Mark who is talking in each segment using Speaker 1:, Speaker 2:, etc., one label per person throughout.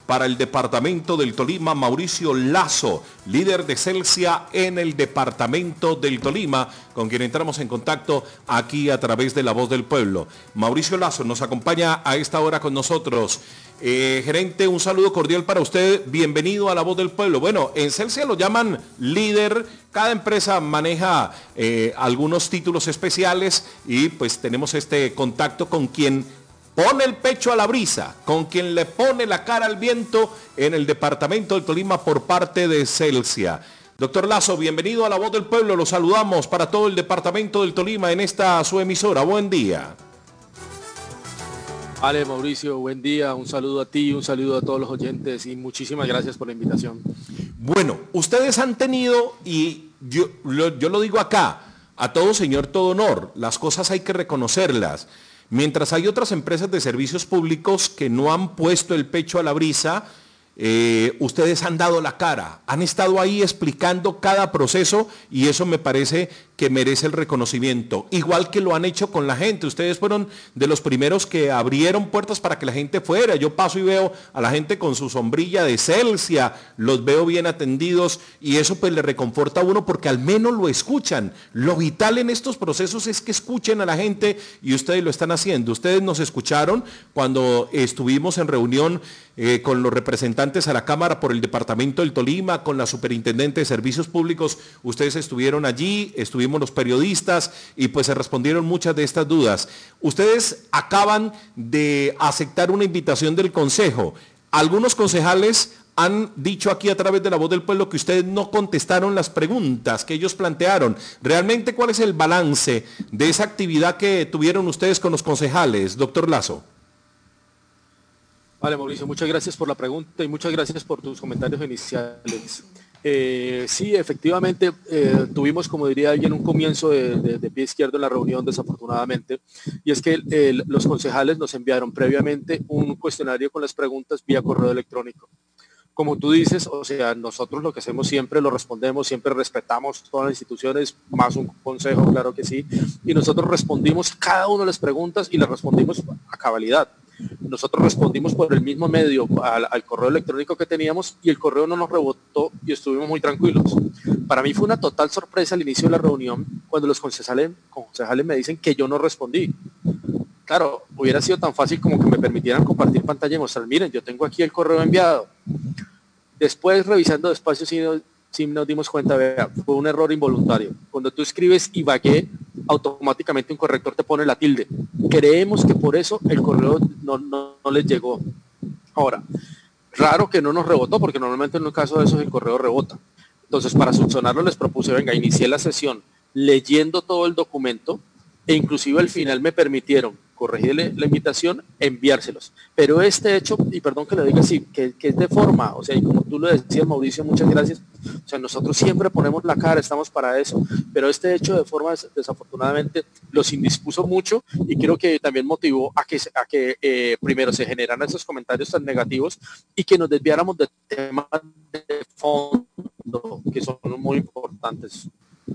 Speaker 1: para el departamento del Tolima, Mauricio Lazo, líder de Celsia en el departamento del Tolima, con quien entramos en contacto aquí a través de La Voz del Pueblo. Mauricio Lazo nos acompaña a esta hora con nosotros. Gerente, un saludo cordial para usted, bienvenido a La Voz del Pueblo. Bueno, en Celsia lo llaman líder, cada empresa maneja algunos títulos especiales y pues tenemos este contacto con quien pone el pecho a la brisa, con quien le pone la cara al viento en el departamento del Tolima por parte de Celsia. Doctor Lazo, bienvenido a La Voz del Pueblo, lo saludamos para todo el departamento del Tolima en esta su emisora. Buen día.
Speaker 2: Vale, Mauricio, buen día, un saludo a ti, un saludo a todos los oyentes y muchísimas gracias por la invitación.
Speaker 1: Bueno, ustedes han tenido, y yo lo digo acá, a todo señor, todo honor, las cosas hay que reconocerlas. Mientras hay otras empresas de servicios públicos que no han puesto el pecho a la brisa, ustedes han dado la cara, han estado ahí explicando cada proceso y eso me parece que merece el reconocimiento. Igual que lo han hecho con la gente, ustedes fueron de los primeros que abrieron puertas para que la gente fuera. Yo paso y veo a la gente con su sombrilla de Celsia, los veo bien atendidos y eso pues le reconforta a uno porque al menos lo escuchan. Lo vital en estos procesos es que escuchen a la gente y ustedes lo están haciendo. Ustedes nos escucharon cuando estuvimos en reunión con los representantes a la Cámara por el Departamento del Tolima, con la Superintendente de Servicios Públicos, ustedes estuvieron allí, estuvimos los periodistas y pues se respondieron muchas de estas dudas. Ustedes acaban de aceptar una invitación del Consejo. Algunos concejales han dicho aquí a través de La Voz del Pueblo que ustedes no contestaron las preguntas que ellos plantearon. ¿Realmente cuál es el balance de esa actividad que tuvieron ustedes con los concejales, doctor Lazo?
Speaker 2: Vale, Mauricio, muchas gracias por la pregunta y muchas gracias por tus comentarios iniciales. Sí, efectivamente, tuvimos, como diría alguien, un comienzo de pie izquierdo en la reunión, desafortunadamente, y es que los concejales nos enviaron previamente un cuestionario con las preguntas vía correo electrónico. Como tú dices, o sea, nosotros lo que hacemos siempre lo respondemos, siempre respetamos todas las instituciones, más un consejo, claro que sí, y nosotros respondimos cada una de las preguntas y las respondimos a cabalidad. Nosotros respondimos por el mismo medio al correo electrónico que teníamos y el correo no nos rebotó y estuvimos muy tranquilos. Para mí fue una total sorpresa al inicio de la reunión cuando los concejales me dicen que yo no respondí. Claro, hubiera sido tan fácil como que me permitieran compartir pantalla y mostrar, miren, yo tengo aquí el correo enviado. Después, revisando despacio, sí nos dimos cuenta, vea, fue un error involuntario. Cuando tú escribes Ibagué, automáticamente un corrector te pone la tilde. Creemos que por eso el correo no les llegó. Ahora, raro que no nos rebotó, porque normalmente en un caso de esos el correo rebota. Entonces, para subsanarlo les propuse, venga, inicié la sesión leyendo todo el documento e inclusive al final me permitieron corregir la invitación, enviárselos. Pero este hecho, y perdón que lo diga así, que es de forma, o sea, y como tú lo decías, Mauricio, muchas gracias, o sea, nosotros siempre ponemos la cara, estamos para eso, pero este hecho de forma, desafortunadamente, los indispuso mucho y creo que también motivó a que primero se generaran esos comentarios tan negativos y que nos desviáramos de temas de fondo, que son muy importantes.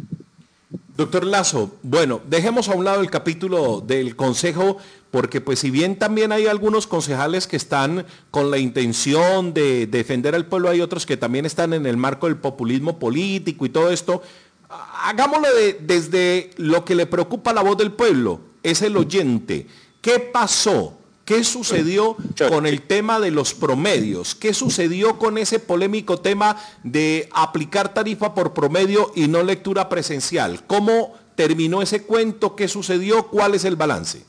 Speaker 1: Doctor Lazo, bueno, dejemos a un lado el capítulo del Consejo, porque pues si bien también hay algunos concejales que están con la intención de defender al pueblo, hay otros que también están en el marco del populismo político y todo esto. Hagámoslo desde lo que le preocupa a La Voz del Pueblo, es el oyente. ¿Qué pasó? ¿Qué sucedió con el tema de los promedios? ¿Qué sucedió con ese polémico tema de aplicar tarifa por promedio y no lectura presencial? ¿Cómo terminó ese cuento? ¿Qué sucedió? ¿Cuál es el balance?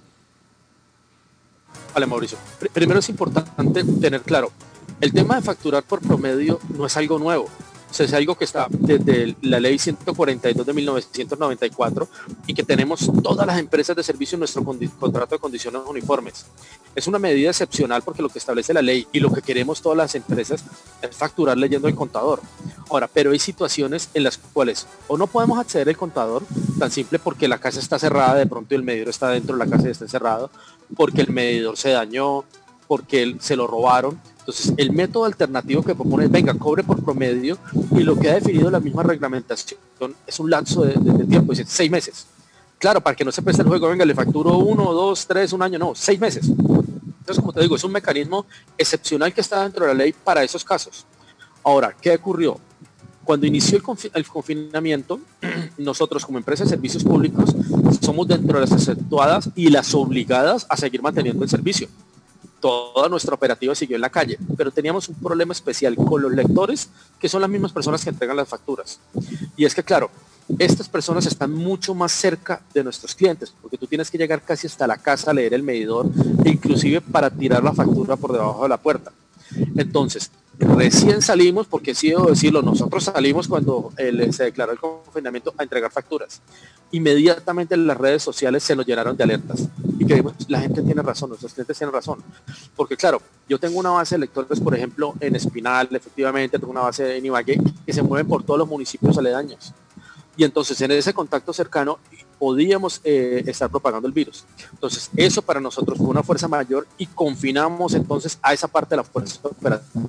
Speaker 2: Vale, Mauricio. Primero es importante tener claro, el tema de facturar por promedio no es algo nuevo. O sea, es algo que está desde la ley 142 de 1994 y que tenemos todas las empresas de servicio en nuestro contrato de condiciones uniformes. Es una medida excepcional porque lo que establece la ley y lo que queremos todas las empresas es facturar leyendo el contador. Ahora, pero hay situaciones en las cuales o no podemos acceder al contador, tan simple porque la casa está cerrada, de pronto el medidor está dentro de la casa y está encerrado, porque el medidor se dañó, porque se lo robaron. Entonces, el método alternativo que propone es, venga, cobre por promedio, y lo que ha definido la misma reglamentación es un lapso de tiempo, es 6 meses. Claro, para que no se preste el juego, venga, le facturo 1, 2, 3, un año, no, 6 meses. Entonces, como te digo, es un mecanismo excepcional que está dentro de la ley para esos casos. Ahora, ¿qué ocurrió? Cuando inició el confinamiento, nosotros como empresa de servicios públicos somos dentro de las exceptuadas y las obligadas a seguir manteniendo el servicio. Toda nuestra operativa siguió en la calle, pero teníamos un problema especial con los lectores, que son las mismas personas que entregan las facturas. Y es que, claro, estas personas están mucho más cerca de nuestros clientes, porque tú tienes que llegar casi hasta la casa a leer el medidor, e inclusive para tirar la factura por debajo de la puerta. Entonces, recién salimos, porque sí debo decirlo, nosotros salimos cuando se declaró el confinamiento a entregar facturas. Inmediatamente las redes sociales se nos llenaron de alertas. Y creímos, la gente tiene razón, nuestros clientes tienen razón. Porque claro, yo tengo una base de lectores, por ejemplo, en Espinal, efectivamente, tengo una base en Ibagué, que se mueven por todos los municipios aledaños. Y entonces en ese contacto cercano podíamos estar propagando el virus. Entonces eso para nosotros fue una fuerza mayor y confinamos entonces a esa parte de la fuerza operativa.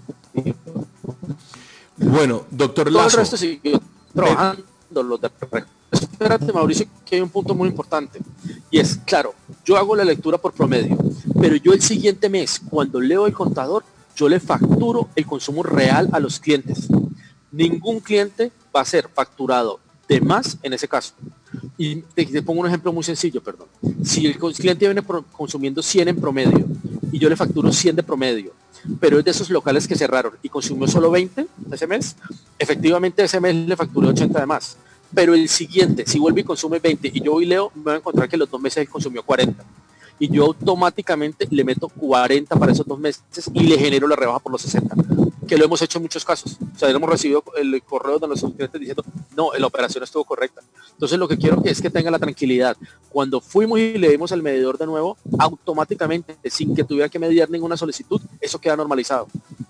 Speaker 1: Bueno, doctor
Speaker 2: Todo
Speaker 1: Lazo.
Speaker 2: el resto siguió trabajando. Los de... Espérate, Mauricio, que hay un punto muy importante. Y es, claro, yo hago la lectura por promedio, pero yo el siguiente mes, cuando leo el contador, yo le facturo el consumo real a los clientes. Ningún cliente va a ser facturado de más en ese caso. Y te pongo un ejemplo muy sencillo, perdón. Si el cliente viene consumiendo 100 en promedio y yo le facturo 100 de promedio, pero es de esos locales que cerraron y consumió solo 20 ese mes, efectivamente ese mes le facturé 80 de más. Pero el siguiente, si vuelve y consume 20 y yo hoy leo, me voy a encontrar que los 2 meses él consumió 40. Y yo automáticamente le meto 40 para esos 2 meses y le genero la rebaja por los 60. Que lo hemos hecho en muchos casos. O sea, hemos recibido el correo de nuestros clientes diciendo, no, la operación estuvo correcta. Entonces lo que quiero es que tenga la tranquilidad. Cuando fuimos y le dimos el medidor de nuevo, automáticamente, sin que tuviera que mediar ninguna solicitud, eso queda normalizado.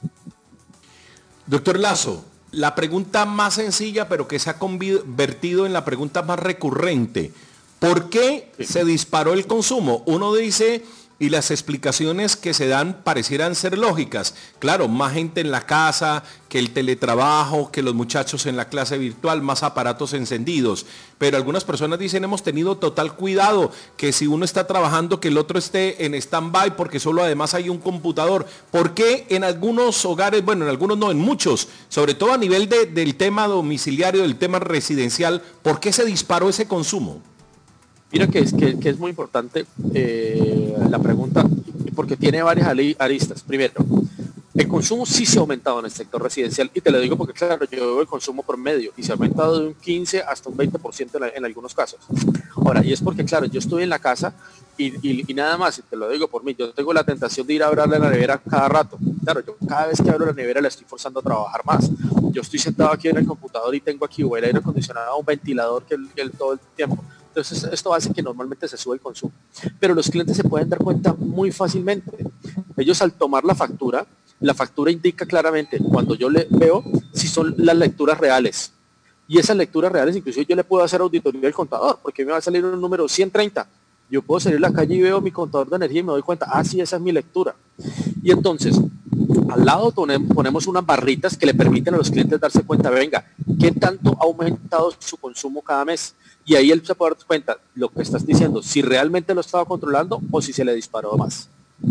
Speaker 1: Doctor Lazo, la pregunta más sencilla, pero que se ha convertido en la pregunta más recurrente. ¿Por qué se disparó el consumo? Uno dice, y las explicaciones que se dan parecieran ser lógicas. Claro, más gente en la casa, que el teletrabajo, que los muchachos en la clase virtual, más aparatos encendidos. Pero algunas personas dicen, hemos tenido total cuidado, que si uno está trabajando, que el otro esté en stand-by, porque solo además hay un computador. ¿Por qué en algunos hogares, bueno, en algunos no, en muchos, sobre todo a nivel del tema domiciliario, del tema residencial, por qué se disparó ese consumo?
Speaker 2: Mira que es muy importante la pregunta, porque tiene varias aristas. Primero, el consumo sí se ha aumentado en el sector residencial, y te lo digo porque, claro, yo veo el consumo promedio, y se ha aumentado de un 15 hasta un 20% en algunos casos. Ahora, y es porque, claro, yo estoy en la casa y nada más, y te lo digo por mí, yo tengo la tentación de ir a abrir la nevera cada rato. Claro, yo cada vez que abro la nevera la estoy forzando a trabajar más. Yo estoy sentado aquí en el computador y tengo aquí o el aire acondicionado, un ventilador que todo el tiempo. Entonces esto hace que normalmente se sube el consumo. Pero los clientes se pueden dar cuenta muy fácilmente. Ellos al tomar la factura indica claramente, cuando yo le veo, si son las lecturas reales. Y esas lecturas reales, inclusive yo le puedo hacer auditoría del contador, porque me va a salir un número 130. Yo puedo salir a la calle y veo mi contador de energía y me doy cuenta, sí, esa es mi lectura. Y entonces, al lado ponemos unas barritas que le permiten a los clientes darse cuenta, venga, ¿qué tanto ha aumentado su consumo cada mes? Y ahí él se puede dar cuenta, lo que estás diciendo, si realmente lo estaba controlando o si se le disparó más.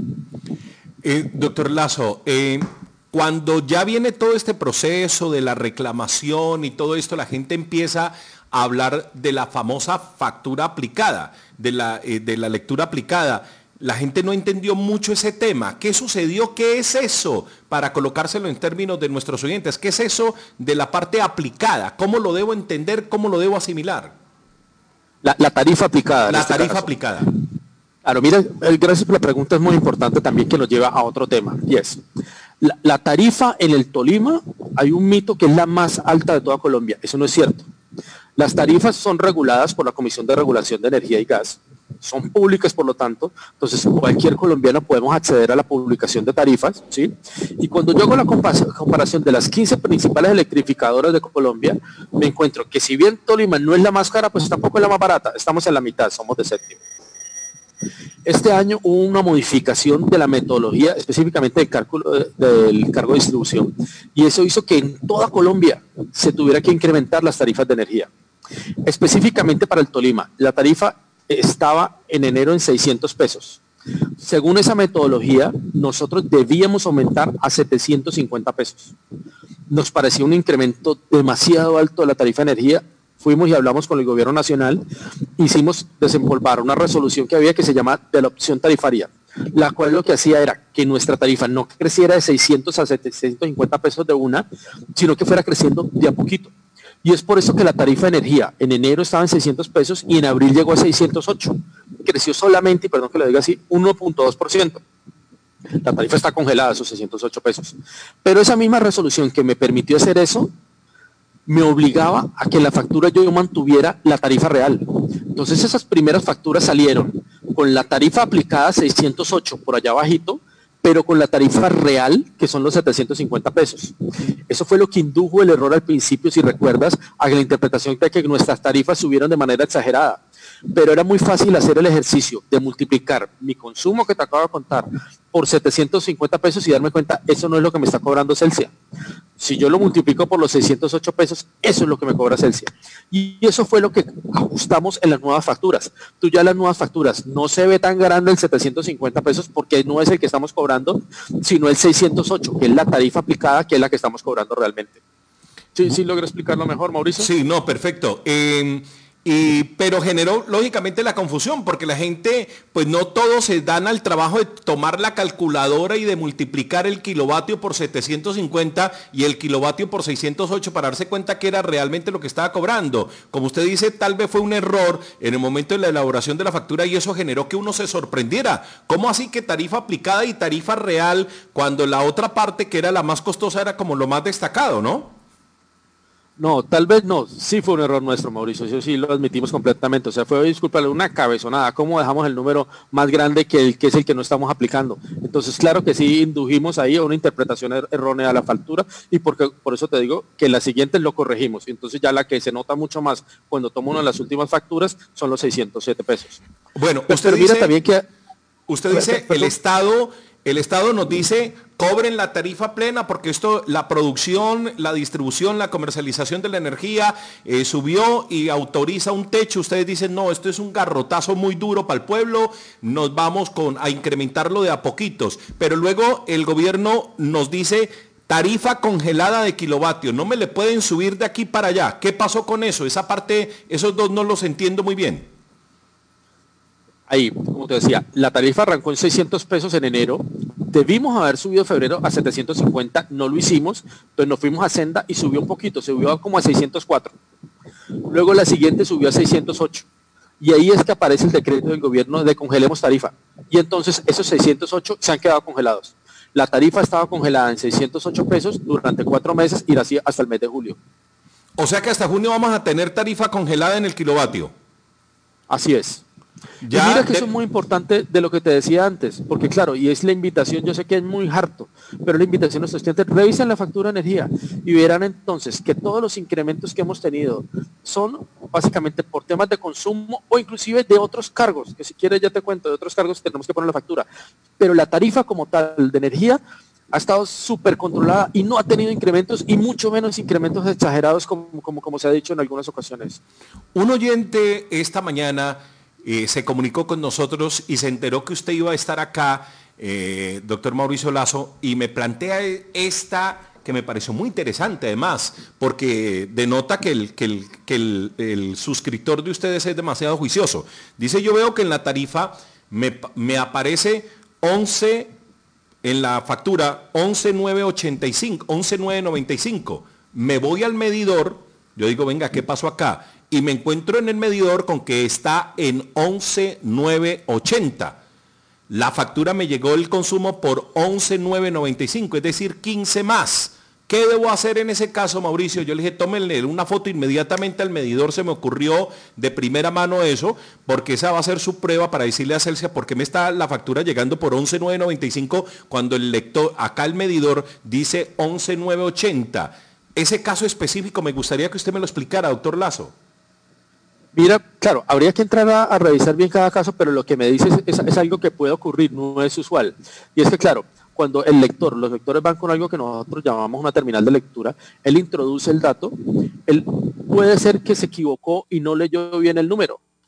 Speaker 1: Doctor Lazo, cuando ya viene todo este proceso de la reclamación y todo esto, la gente empieza a hablar de la famosa factura aplicada, de la lectura aplicada. La gente no entendió mucho ese tema. ¿Qué sucedió? ¿Qué es eso? Para colocárselo en términos de nuestros oyentes. ¿Qué es eso de la parte aplicada? ¿Cómo lo debo entender? ¿Cómo lo debo asimilar?
Speaker 2: La tarifa aplicada.
Speaker 1: La tarifa aplicada.
Speaker 2: Claro, mira, gracias por la pregunta, es muy importante también, que nos lleva a otro tema. Y es, la tarifa en el Tolima, hay un mito que es la más alta de toda Colombia. Eso no es cierto. Las tarifas son reguladas por la Comisión de Regulación de Energía y Gas, son públicas por lo tanto, entonces cualquier colombiano podemos acceder a la publicación de tarifas, ¿sí? Y cuando yo hago la comparación de las 15 principales electrificadoras de Colombia, me encuentro que si bien Tolima no es la más cara, pues tampoco es la más barata, estamos en la mitad, somos de séptimo. Este año hubo una modificación de la metodología, específicamente del cargo de distribución, y eso hizo que en toda Colombia se tuviera que incrementar las tarifas de energía. Específicamente para el Tolima, la tarifa estaba en enero en 600 pesos. Según esa metodología, nosotros debíamos aumentar a 750 pesos. Nos parecía un incremento demasiado alto de la tarifa de energía. Fuimos y hablamos con el gobierno nacional, hicimos desempolvar una resolución que había que se llama de la opción tarifaria, la cual lo que hacía era que nuestra tarifa no creciera de 600 a 750 pesos de una, sino que fuera creciendo de a poquito. Y es por eso que la tarifa de energía en enero estaba en 600 pesos y en abril llegó a 608. Creció solamente, y perdón que lo diga así, 1.2%. La tarifa está congelada a esos 608 pesos. Pero esa misma resolución que me permitió hacer eso, me obligaba a que en la factura yo mantuviera la tarifa real. Entonces esas primeras facturas salieron con la tarifa aplicada 608 por allá bajito, pero con la tarifa real, que son los 750 pesos. Eso fue lo que indujo el error al principio, si recuerdas, a la interpretación de que nuestras tarifas subieron de manera exagerada. Pero era muy fácil hacer el ejercicio de multiplicar mi consumo que te acabo de contar por 750 pesos y darme cuenta, eso no es lo que me está cobrando Celsia. Si yo lo multiplico por los 608 pesos, eso es lo que me cobra Celsia. Y eso fue lo que ajustamos en las nuevas facturas. Tú ya las nuevas facturas no se ve tan grande el 750 pesos porque no es el que estamos cobrando, sino el 608, que es la tarifa aplicada, que es la que estamos cobrando realmente. ¿Sí, sí logro explicarlo mejor, Mauricio?
Speaker 1: Sí, no, perfecto. Pero generó lógicamente la confusión, porque la gente, pues no todos se dan al trabajo de tomar la calculadora y de multiplicar el kilovatio por 750 y el kilovatio por 608 para darse cuenta que era realmente lo que estaba cobrando. Como usted dice, tal vez fue un error en el momento de la elaboración de la factura y eso generó que uno se sorprendiera. ¿Cómo así que tarifa aplicada y tarifa real cuando la otra parte, que era la más costosa, era como lo más destacado, ¿no?
Speaker 2: No, tal vez no. Sí fue un error nuestro, Mauricio. Eso sí lo admitimos completamente. O sea, fue, discúlpale, una cabezonada. ¿Cómo dejamos el número más grande que es el que no estamos aplicando? Entonces, claro que sí indujimos ahí a una interpretación errónea de la factura y por eso te digo que las siguientes lo corregimos. Entonces ya la que se nota mucho más cuando tomo una de las últimas facturas son los 607 pesos.
Speaker 1: Bueno,
Speaker 2: Pero
Speaker 1: usted
Speaker 2: mira
Speaker 1: dice,
Speaker 2: también que...
Speaker 1: usted dice el Estado nos dice, cobren la tarifa plena porque esto, la producción, la distribución, la comercialización de la energía subió y autoriza un techo. Ustedes dicen, no, esto es un garrotazo muy duro para el pueblo, nos vamos a incrementarlo de a poquitos. Pero luego el gobierno nos dice, tarifa congelada de kilovatio, no me le pueden subir de aquí para allá. ¿Qué pasó con eso? Esa parte, esos dos no los entiendo muy bien.
Speaker 2: Ahí, como te decía, la tarifa arrancó en 600 pesos en enero, debimos haber subido en febrero a 750, no lo hicimos, entonces nos fuimos a Senda y subió un poquito, subió como a 604. Luego la siguiente subió a 608. Y ahí es que aparece el decreto del gobierno de congelemos tarifa. Y entonces esos 608 se han quedado congelados. La tarifa estaba congelada en 608 pesos durante 4 meses y así hasta el mes de julio.
Speaker 1: O sea que hasta junio vamos a tener tarifa congelada en el kilovatio.
Speaker 2: Así es. Ya, y mira que eso es muy importante de lo que te decía antes, porque claro, y es la invitación, yo sé que es muy harto, pero la invitación a nuestros clientes, revisen la factura de energía y verán entonces que todos los incrementos que hemos tenido son básicamente por temas de consumo o inclusive de otros cargos, que si quieres ya te cuento, de otros cargos que tenemos que poner en la factura, pero la tarifa como tal de energía ha estado súper controlada y no ha tenido incrementos y mucho menos incrementos exagerados como se ha dicho en algunas ocasiones.
Speaker 1: Un oyente esta mañana se comunicó con nosotros y se enteró que usted iba a estar acá, doctor Mauricio Lazo, y me plantea esta que me pareció muy interesante además, porque denota que el suscriptor de ustedes es demasiado juicioso. Dice, yo veo que en la tarifa me aparece 11, en la factura 11.985, 11.995. Me voy al medidor, yo digo, venga, ¿qué pasó acá? Y me encuentro en el medidor con que está en 11.980. La factura me llegó el consumo por 11.995, es decir, 15 más. ¿Qué debo hacer en ese caso, Mauricio? Yo le dije, tómenle una foto inmediatamente al medidor, se me ocurrió de primera mano eso, porque esa va a ser su prueba para decirle a Celsia por qué me está la factura llegando por 11.995 cuando el lector, acá el medidor dice 11.980. Ese caso específico me gustaría que usted me lo explicara, doctor Lazo.
Speaker 2: Mira, claro, habría que entrar a revisar bien cada caso, pero lo que me dices es algo que puede ocurrir, no es usual. Y es que, claro, cuando los lectores van con algo que nosotros llamamos una terminal de lectura, él introduce el dato, él puede ser que se equivocó y no leyó bien el número.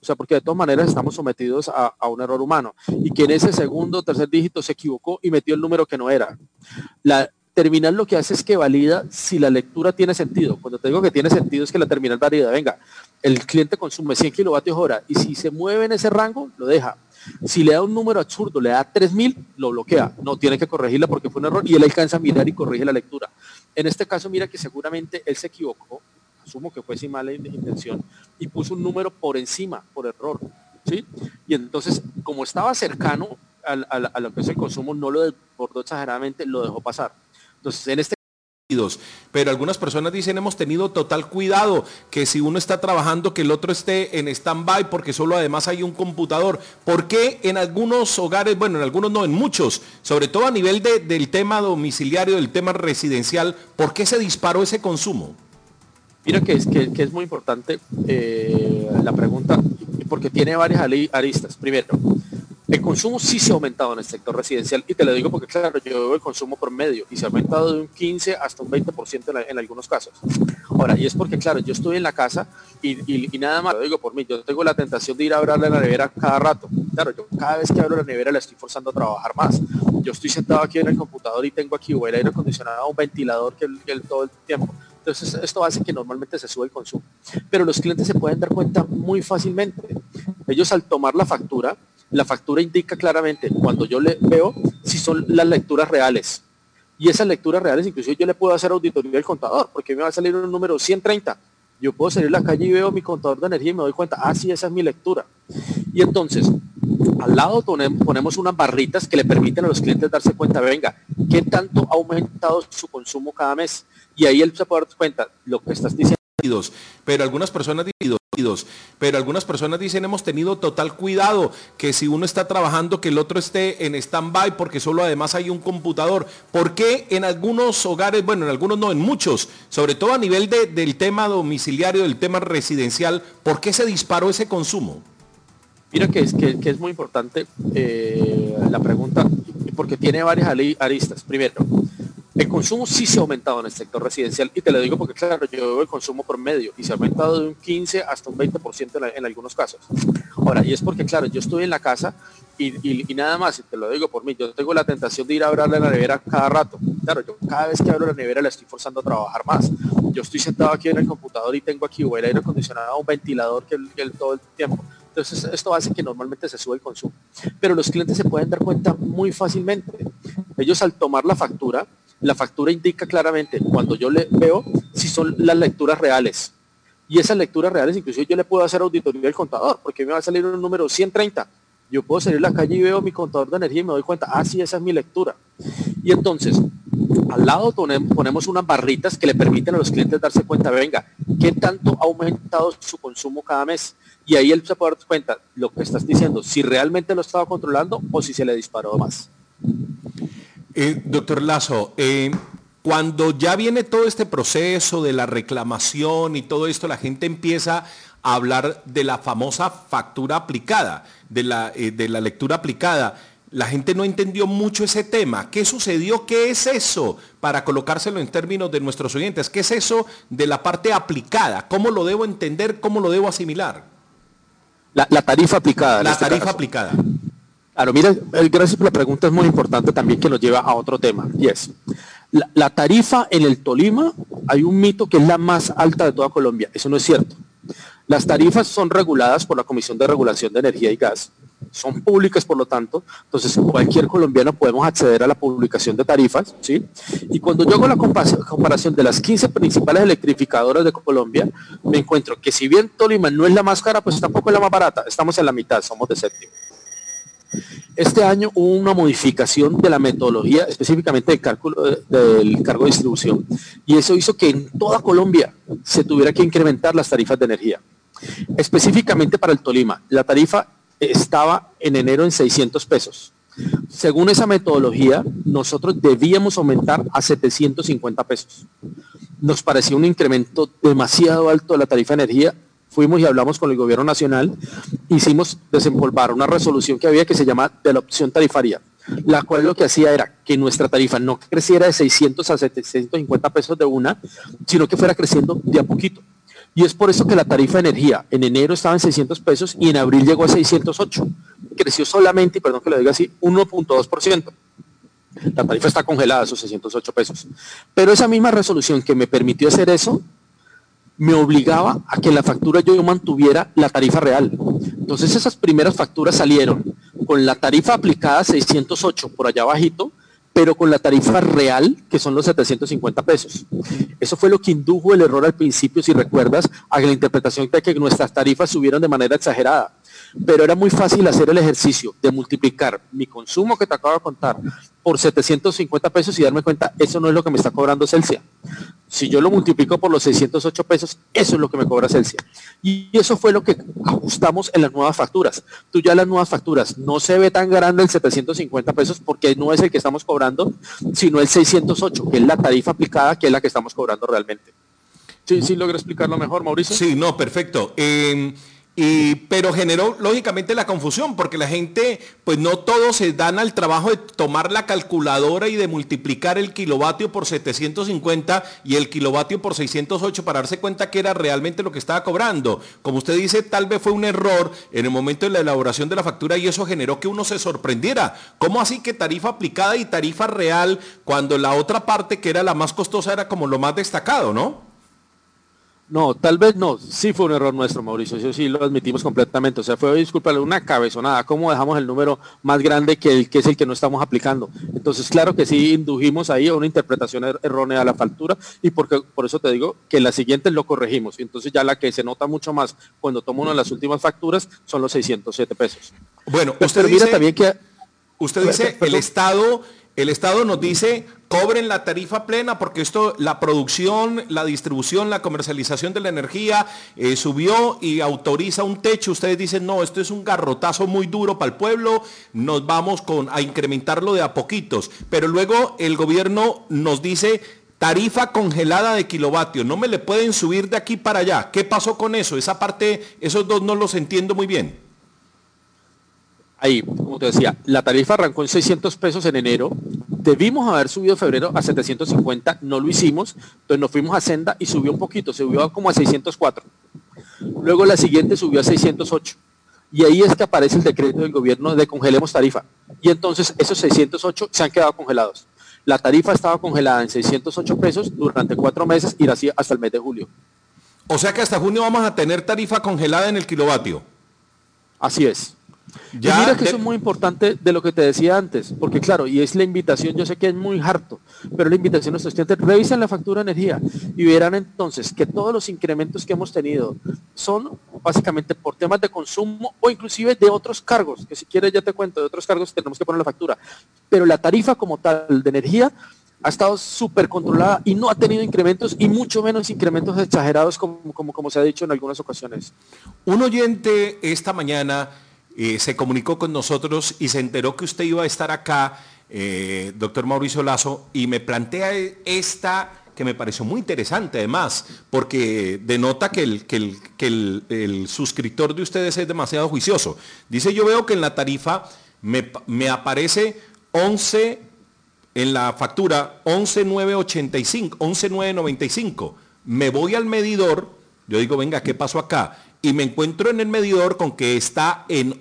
Speaker 2: O sea, porque de todas maneras estamos sometidos a un error humano. Y que en ese segundo o tercer dígito se equivocó y metió el número que no era. La terminal lo que hace es que valida si la lectura tiene sentido. Cuando te digo que tiene sentido es que la terminal valida, venga, el cliente consume 100 kilovatios hora y si se mueve en ese rango, lo deja. Si le da un número absurdo, le da 3000, lo bloquea. No, tiene que corregirla porque fue un error y él alcanza a mirar y corrige la lectura. En este caso, mira que seguramente él se equivocó, asumo que fue sin mala intención, y puso un número por encima, por error, ¿sí? Y entonces, como estaba cercano a lo que es el consumo, no lo desbordó exageradamente, lo dejó pasar. Entonces, en este
Speaker 1: pero algunas personas dicen hemos tenido total cuidado que si uno está trabajando que el otro esté en stand-by porque solo además hay un computador. ¿Por qué en algunos hogares, bueno, en algunos no, en muchos, sobre todo a nivel del tema domiciliario, del tema residencial, por qué se disparó ese consumo?
Speaker 2: Mira que es muy importante la pregunta porque tiene varias aristas. Primero, el consumo sí se ha aumentado en el sector residencial y te lo digo porque, claro, yo veo el consumo promedio y se ha aumentado de un 15 hasta un 20% en algunos casos. Ahora, y es porque, claro, yo estoy en la casa y nada más, lo digo por mí, yo tengo la tentación de ir a abrir la nevera cada rato. Claro, yo cada vez que abro la nevera la estoy forzando a trabajar más. Yo estoy sentado aquí en el computador y tengo aquí o el aire acondicionado, un ventilador que todo el tiempo. Entonces, esto hace que normalmente se sube el consumo. Pero los clientes se pueden dar cuenta muy fácilmente. Ellos al tomar la factura indica claramente cuando yo le veo si son las lecturas reales. Y esas lecturas reales, inclusive yo le puedo hacer auditoría al contador, porque me va a salir un número 130. Yo puedo salir a la calle y veo mi contador de energía y me doy cuenta, sí, esa es mi lectura. Y entonces, al lado ponemos unas barritas que le permiten a los clientes darse cuenta, venga, ¿qué tanto ha aumentado su consumo cada mes? Y ahí él se puede dar cuenta, lo que estás diciendo.
Speaker 1: Pero algunas personas dicen hemos tenido total cuidado que si uno está trabajando que el otro esté en stand-by porque solo además hay un computador. ¿Por qué en algunos hogares, bueno, en algunos no, en muchos, sobre todo a nivel del tema domiciliario, del tema residencial, por qué se disparó ese consumo?
Speaker 2: Mira que es muy importante la pregunta porque tiene varias aristas. Primero, el consumo sí se ha aumentado en el sector residencial y te lo digo porque, claro, yo veo el consumo promedio y se ha aumentado de un 15 hasta un 20% en algunos casos. Ahora, y es porque, claro, yo estoy en la casa y nada más, y te lo digo por mí, yo tengo la tentación de ir a abrir la nevera cada rato. Claro, yo cada vez que abro la nevera la estoy forzando a trabajar más. Yo estoy sentado aquí en el computador y tengo aquí o el aire acondicionado, un ventilador que todo el tiempo. Entonces, esto hace que normalmente se sube el consumo. Pero los clientes se pueden dar cuenta muy fácilmente. Ellos al tomar la factura indica claramente cuando yo le veo si son las lecturas reales. Y esas lecturas reales, inclusive yo le puedo hacer auditoría al contador, porque me va a salir un número 130. Yo puedo salir a la calle y veo mi contador de energía y me doy cuenta, sí, esa es mi lectura. Y entonces, al lado ponemos unas barritas que le permiten a los clientes darse cuenta, venga, ¿qué tanto ha aumentado su consumo cada mes? Y ahí él se puede dar cuenta, lo que estás diciendo, si realmente lo estaba controlando o si se le disparó más.
Speaker 1: Doctor Lazo, cuando ya viene todo este proceso de la reclamación y todo esto, la gente empieza a hablar de la famosa factura aplicada, de la lectura aplicada. La gente no entendió mucho ese tema. ¿Qué sucedió? ¿Qué es eso? Para colocárselo en términos de nuestros oyentes. ¿Qué es eso de la parte aplicada? ¿Cómo lo debo entender? ¿Cómo lo debo asimilar?
Speaker 2: La tarifa aplicada.
Speaker 1: La tarifa aplicada.
Speaker 2: Claro, mira, gracias por la pregunta, es muy importante también que nos lleva a otro tema. Y es, la tarifa en el Tolima, hay un mito que es la más alta de toda Colombia. Eso no es cierto. Las tarifas son reguladas por la Comisión de Regulación de Energía y Gas. Son públicas, por lo tanto, entonces cualquier colombiano podemos acceder a la publicación de tarifas, ¿sí? Y cuando yo hago la comparación de las 15 principales electrificadoras de Colombia, me encuentro que si bien Tolima no es la más cara, pues tampoco es la más barata. Estamos en la mitad, somos de séptimo. Este año hubo una modificación de la metodología, específicamente del cargo de distribución, y eso hizo que en toda Colombia se tuviera que incrementar las tarifas de energía. Específicamente para el Tolima, la tarifa estaba en enero en 600 pesos. Según esa metodología, nosotros debíamos aumentar a 750 pesos. Nos parecía un incremento demasiado alto de la tarifa de energía. Fuimos y hablamos con el gobierno nacional, hicimos desempolvar una resolución que había que se llama de la opción tarifaria, la cual lo que hacía era que nuestra tarifa no creciera de 600 a 750 pesos de una, sino que fuera creciendo de a poquito. Y es por eso que la tarifa de energía en enero estaba en 600 pesos y en abril llegó a 608. Creció solamente, y perdón que lo diga así, 1.2%. La tarifa está congelada a esos 608 pesos. Pero esa misma resolución que me permitió hacer eso, me obligaba a que en la factura yo mantuviera la tarifa real. Entonces esas primeras facturas salieron con la tarifa aplicada 608 por allá bajito, pero con la tarifa real, que son los 750 pesos. Eso fue lo que indujo el error al principio, si recuerdas, a la interpretación de que nuestras tarifas subieron de manera exagerada. Pero era muy fácil hacer el ejercicio de multiplicar mi consumo que te acabo de contar por 750 pesos y darme cuenta, eso no es lo que me está cobrando Celsia. Si yo lo multiplico por los 608 pesos, eso es lo que me cobra Celsia. Y eso fue lo que ajustamos en las nuevas facturas. Tú ya las nuevas facturas no se ve tan grande el 750 pesos porque no es el que estamos cobrando, sino el 608, que es la tarifa aplicada, que es la que estamos cobrando realmente. ¿Sí, sí logro explicarlo mejor, Mauricio?
Speaker 1: Sí, no, perfecto. Pero generó lógicamente la confusión, porque la gente, pues no todos se dan al trabajo de tomar la calculadora y de multiplicar el kilovatio por 750 y el kilovatio por 608 para darse cuenta que era realmente lo que estaba cobrando. Como usted dice, tal vez fue un error en el momento de la elaboración de la factura y eso generó que uno se sorprendiera. ¿Cómo así que tarifa aplicada y tarifa real cuando la otra parte, que era la más costosa, era como lo más destacado, ¿no?
Speaker 2: No, tal vez no. Sí fue un error nuestro, Mauricio. Eso sí lo admitimos completamente. O sea, fue, discúlpale, una cabezonada. ¿Cómo dejamos el número más grande que es el que no estamos aplicando? Entonces, claro que sí indujimos ahí a una interpretación errónea de la factura y por eso te digo que la siguiente lo corregimos. Entonces ya la que se nota mucho más cuando tomo una de las últimas facturas son los 607 pesos.
Speaker 1: Bueno,
Speaker 2: usted dice, mira también que...
Speaker 1: Usted dice, el Estado nos dice, cobren la tarifa plena porque esto, la producción, la distribución, la comercialización de la energía subió y autoriza un techo. Ustedes dicen, no, esto es un garrotazo muy duro para el pueblo, nos vamos a incrementarlo de a poquitos. Pero luego el gobierno nos dice, tarifa congelada de kilovatio, no me le pueden subir de aquí para allá. ¿Qué pasó con eso? Esa parte, esos dos no los entiendo muy bien.
Speaker 2: Ahí, como te decía, la tarifa arrancó en 600 pesos en enero, debimos haber subido en febrero a 750, no lo hicimos, entonces nos fuimos a Senda y subió un poquito, subió como a 604. Luego la siguiente subió a 608. Y ahí es que aparece el decreto del gobierno de congelemos tarifa. Y entonces esos 608 se han quedado congelados. La tarifa estaba congelada en 608 pesos durante 4 meses y así hasta el mes de julio.
Speaker 1: O sea que hasta junio vamos a tener tarifa congelada en el kilovatio.
Speaker 2: Así es. Ya, y mira que eso es muy importante de lo que te decía antes, porque claro, y es la invitación, yo sé que es muy harto, pero la invitación a nuestros estudiantes, revisen la factura de energía y verán entonces que todos los incrementos que hemos tenido son básicamente por temas de consumo o inclusive de otros cargos, que si quieres ya te cuento, de otros cargos que tenemos que poner en la factura, pero la tarifa como tal de energía ha estado súper controlada y no ha tenido incrementos y mucho menos incrementos exagerados como se ha dicho en algunas ocasiones.
Speaker 1: Un oyente esta mañana se comunicó con nosotros y se enteró que usted iba a estar acá, doctor Mauricio Lazo, y me plantea esta que me pareció muy interesante además, porque denota que el suscriptor de ustedes es demasiado juicioso. Dice, yo veo que en la tarifa me aparece 11, en la factura 11.985, 11.995. Me voy al medidor, yo digo, venga, ¿qué pasó acá? Y me encuentro en el medidor con que está en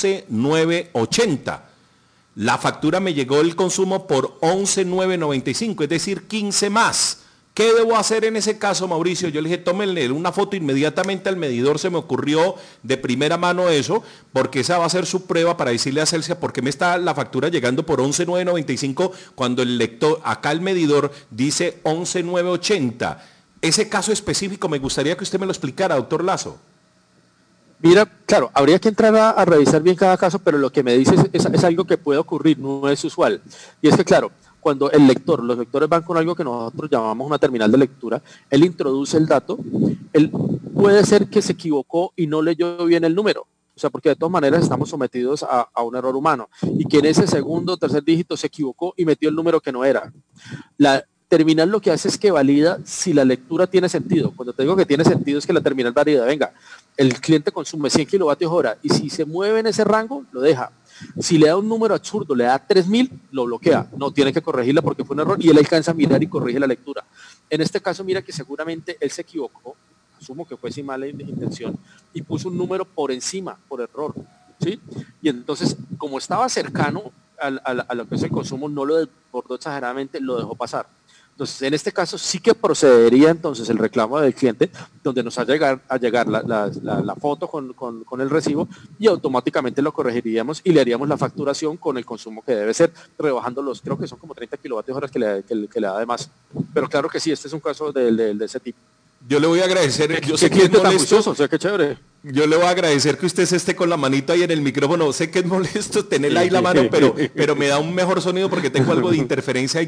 Speaker 1: 11.980. La factura me llegó el consumo por 11.995, es decir, 15 más. ¿Qué debo hacer en ese caso, Mauricio? Yo le dije, tómenle una foto inmediatamente al medidor, se me ocurrió de primera mano eso, porque esa va a ser su prueba para decirle a Celsia por qué me está la factura llegando por 11.995 cuando el lector, acá el medidor dice 11.980. Ese caso específico me gustaría que usted me lo explicara, doctor Lazo.
Speaker 2: Mira, claro, habría que entrar a revisar bien cada caso, pero lo que me dices es algo que puede ocurrir, no es usual. Y es que, claro, cuando los lectores van con algo que nosotros llamamos una terminal de lectura, él introduce el dato, él puede ser que se equivocó y no leyó bien el número. O sea, porque de todas maneras estamos sometidos a un error humano. Y que en ese segundo o tercer dígito se equivocó y metió el número que no era. La terminal lo que hace es que valida si la lectura tiene sentido. Cuando te digo que tiene sentido es que la terminal valida, venga, el cliente consume 100 kilovatios hora y si se mueve en ese rango, lo deja. Si le da un número absurdo, le da 3.000, lo bloquea. No, tiene que corregirla porque fue un error y él alcanza a mirar y corrige la lectura. En este caso, mira que seguramente él se equivocó asumo que fue sin mala intención, y puso un número por encima, por error, ¿sí? Y entonces, como estaba cercano a lo que es el consumo, no lo desbordó exageradamente, lo dejó pasar. Entonces, en este caso sí que procedería entonces el reclamo del cliente, donde nos va a llegar la foto con el recibo y automáticamente lo corregiríamos y le haríamos la facturación con el consumo que debe ser, rebajando los, creo que son como 30 kilovatios horas que le da de más. Pero claro que sí, este es un caso de ese tipo.
Speaker 1: Yo le voy a agradecer, yo sé
Speaker 2: ¿Qué
Speaker 1: que es
Speaker 2: cliente tan
Speaker 1: molesto,
Speaker 2: juicioso? O sea, qué chévere.
Speaker 1: yo le voy a agradecer que usted se esté con la manito ahí en el micrófono. Sé que es molesto tenerla ahí la mano, pero me da un mejor sonido porque tengo algo de interferencia ahí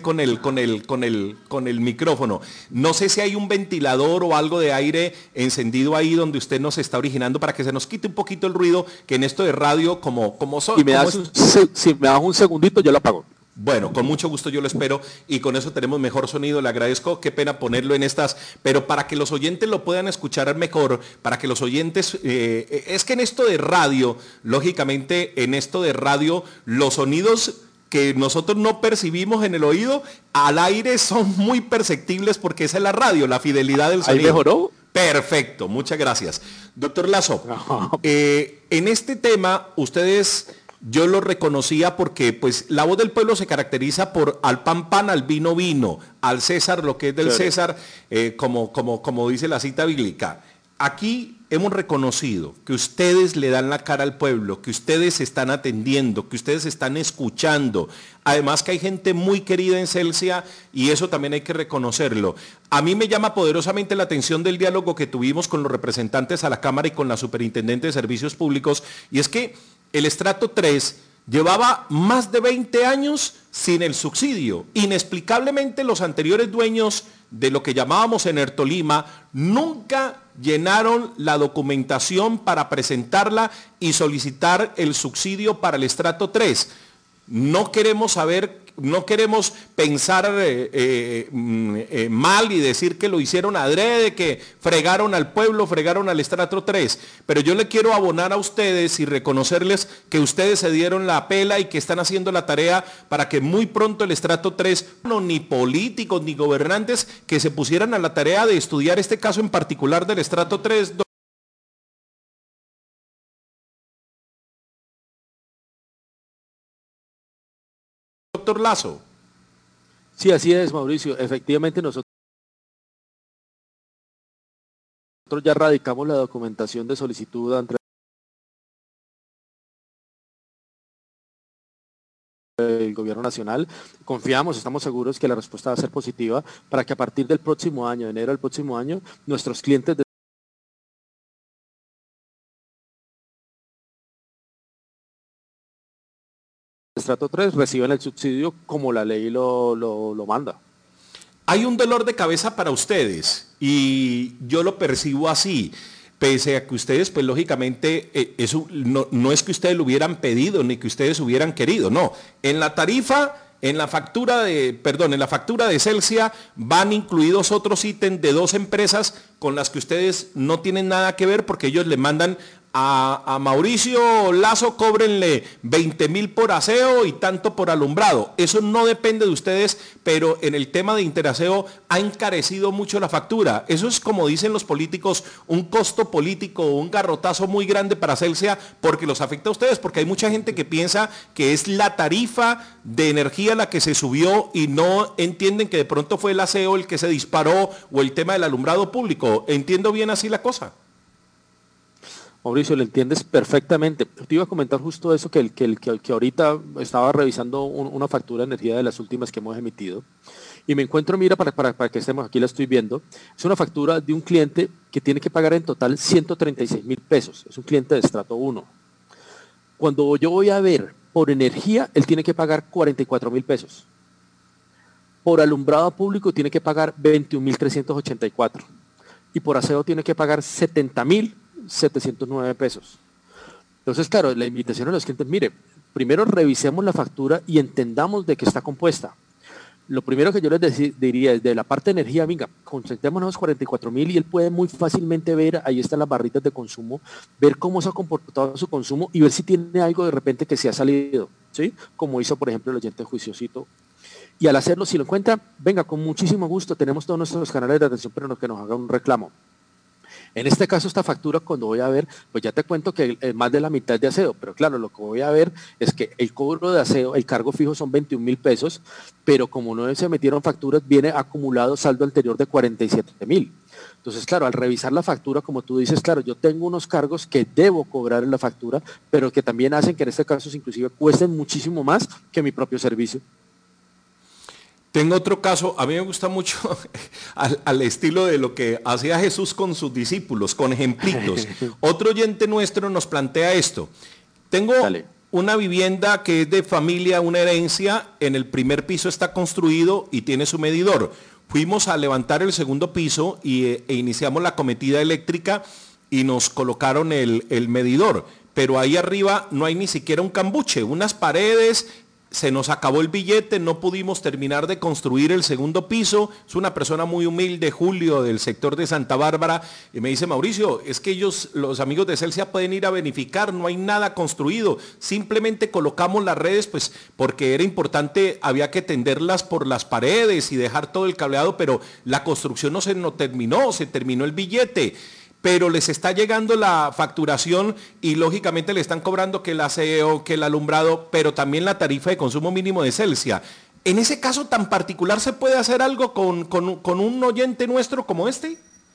Speaker 1: con el micrófono. No sé si hay un ventilador o algo de aire encendido ahí donde usted nos está originando para que se nos quite un poquito el ruido, que en esto de radio,
Speaker 2: si me das un segundito, yo lo apago.
Speaker 1: Bueno, con mucho gusto yo lo espero y con eso tenemos mejor sonido. Le agradezco, qué pena ponerlo en estas, pero para que los oyentes lo puedan escuchar mejor, para que los oyentes, es que en esto de radio, lógicamente en esto de radio, los sonidos que nosotros no percibimos en el oído, al aire son muy perceptibles porque esa es la radio, la fidelidad del sonido.
Speaker 2: ¿Ahí mejoró?
Speaker 1: Perfecto, muchas gracias. Doctor Lazo, en este tema ustedes... Yo lo reconocía porque pues la voz del pueblo se caracteriza por al pan pan, al vino vino, al César lo que es del claro. César, como dice la cita bíblica. Aquí hemos reconocido que ustedes le dan la cara al pueblo, que ustedes están atendiendo, que ustedes están escuchando. Además que hay gente muy querida en Celsia y eso también hay que reconocerlo. A mí me llama poderosamente la atención del diálogo que tuvimos con los representantes a la Cámara y con la Superintendente de Servicios Públicos y es que el estrato 3 llevaba más de 20 años sin el subsidio. Inexplicablemente los anteriores dueños de lo que llamábamos Enertolima nunca llenaron la documentación para presentarla y solicitar el subsidio para el estrato 3. No queremos saber, no queremos pensar mal y decir que lo hicieron adrede, que fregaron al pueblo, fregaron al estrato 3. Pero yo le quiero abonar a ustedes y reconocerles que ustedes se dieron la pela y que están haciendo la tarea para que muy pronto el estrato 3, no, ni políticos ni gobernantes que se pusieran a la tarea de estudiar este caso en particular del estrato 3. Doctor Lazo.
Speaker 2: Sí, así es, Mauricio. Efectivamente, nosotros ya radicamos la documentación de solicitud ante el Gobierno Nacional. Confiamos, estamos seguros que la respuesta va a ser positiva para que a partir del próximo año, de enero del próximo año, nuestros clientes de estrato 3 reciban el subsidio como la ley lo manda.
Speaker 1: Hay un dolor de cabeza para ustedes y yo lo percibo así, pese a que ustedes, pues lógicamente, no es que ustedes lo hubieran pedido ni que ustedes hubieran querido, no. En la tarifa, en la factura de Celsia van incluidos otros ítems de 2 empresas con las que ustedes no tienen nada que ver porque ellos le mandan a Mauricio Lazo, cóbrenle 20.000 por aseo y tanto por alumbrado. Eso no depende de ustedes, pero en el tema de Interaseo ha encarecido mucho la factura. Eso es, como dicen los políticos, un costo político, un garrotazo muy grande para Celsia porque los afecta a ustedes, porque hay mucha gente que piensa que es la tarifa de energía la que se subió y no entienden que de pronto fue el aseo el que se disparó o el tema del alumbrado público. ¿Entiendo bien así la cosa?
Speaker 2: Mauricio, lo entiendes perfectamente. Te iba a comentar justo eso, que ahorita estaba revisando una factura de energía de las últimas que hemos emitido y me encuentro, mira, para que estemos, aquí la estoy viendo, es una factura de un cliente que tiene que pagar en total 136.000 pesos. Es un cliente de estrato 1. Cuando yo voy a ver por energía, él tiene que pagar 44.000 pesos. Por alumbrado público tiene que pagar 21.384 y por aseo tiene que pagar 70.709 pesos. Entonces, claro, la invitación a los clientes, mire, primero revisemos la factura y entendamos de qué está compuesta. Lo primero que yo les diría es de la parte de energía, venga, concentrémonos en los 44.000 y él puede muy fácilmente ver, ahí están las barritas de consumo, ver cómo se ha comportado su consumo y ver si tiene algo de repente que se ha salido, ¿sí? Como hizo, por ejemplo, el oyente juiciosito. Y al hacerlo, si lo encuentra, venga, con muchísimo gusto, tenemos todos nuestros canales de atención, pero no que nos haga un reclamo. En este caso, esta factura, cuando voy a ver, pues ya te cuento que más de la mitad es de aseo, pero claro, lo que voy a ver es que el cobro de aseo, el cargo fijo son 21.000 pesos, pero como no se metieron facturas, viene acumulado saldo anterior de 47.000. Entonces, claro, al revisar la factura, como tú dices, claro, yo tengo unos cargos que debo cobrar en la factura, pero que también hacen que en este caso inclusive cuesten muchísimo más que mi propio servicio.
Speaker 1: Tengo otro caso, a mí me gusta mucho al estilo de lo que hacía Jesús con sus discípulos, con ejemplitos. Otro oyente nuestro nos plantea esto. Tengo
Speaker 2: Dale.
Speaker 1: una vivienda que es de familia, una herencia, en el primer piso está construido y tiene su medidor. Fuimos a levantar el segundo piso e iniciamos la cometida eléctrica y nos colocaron el medidor. Pero ahí arriba no hay ni siquiera un cambuche, unas paredes, se nos acabó el billete, no pudimos terminar de construir el segundo piso. Es una persona muy humilde, Julio, del sector de Santa Bárbara, y me dice, Mauricio, es que ellos, los amigos de Celsia, pueden ir a verificar, no hay nada construido, simplemente colocamos las redes, pues porque era importante, había que tenderlas por las paredes y dejar todo el cableado, pero la construcción no terminó, se terminó el billete. Pero les está llegando la facturación y lógicamente le están cobrando que el aseo, que el alumbrado, pero también la tarifa de consumo mínimo de Celsia. En ese caso tan particular, ¿se puede hacer algo con un oyente nuestro como este?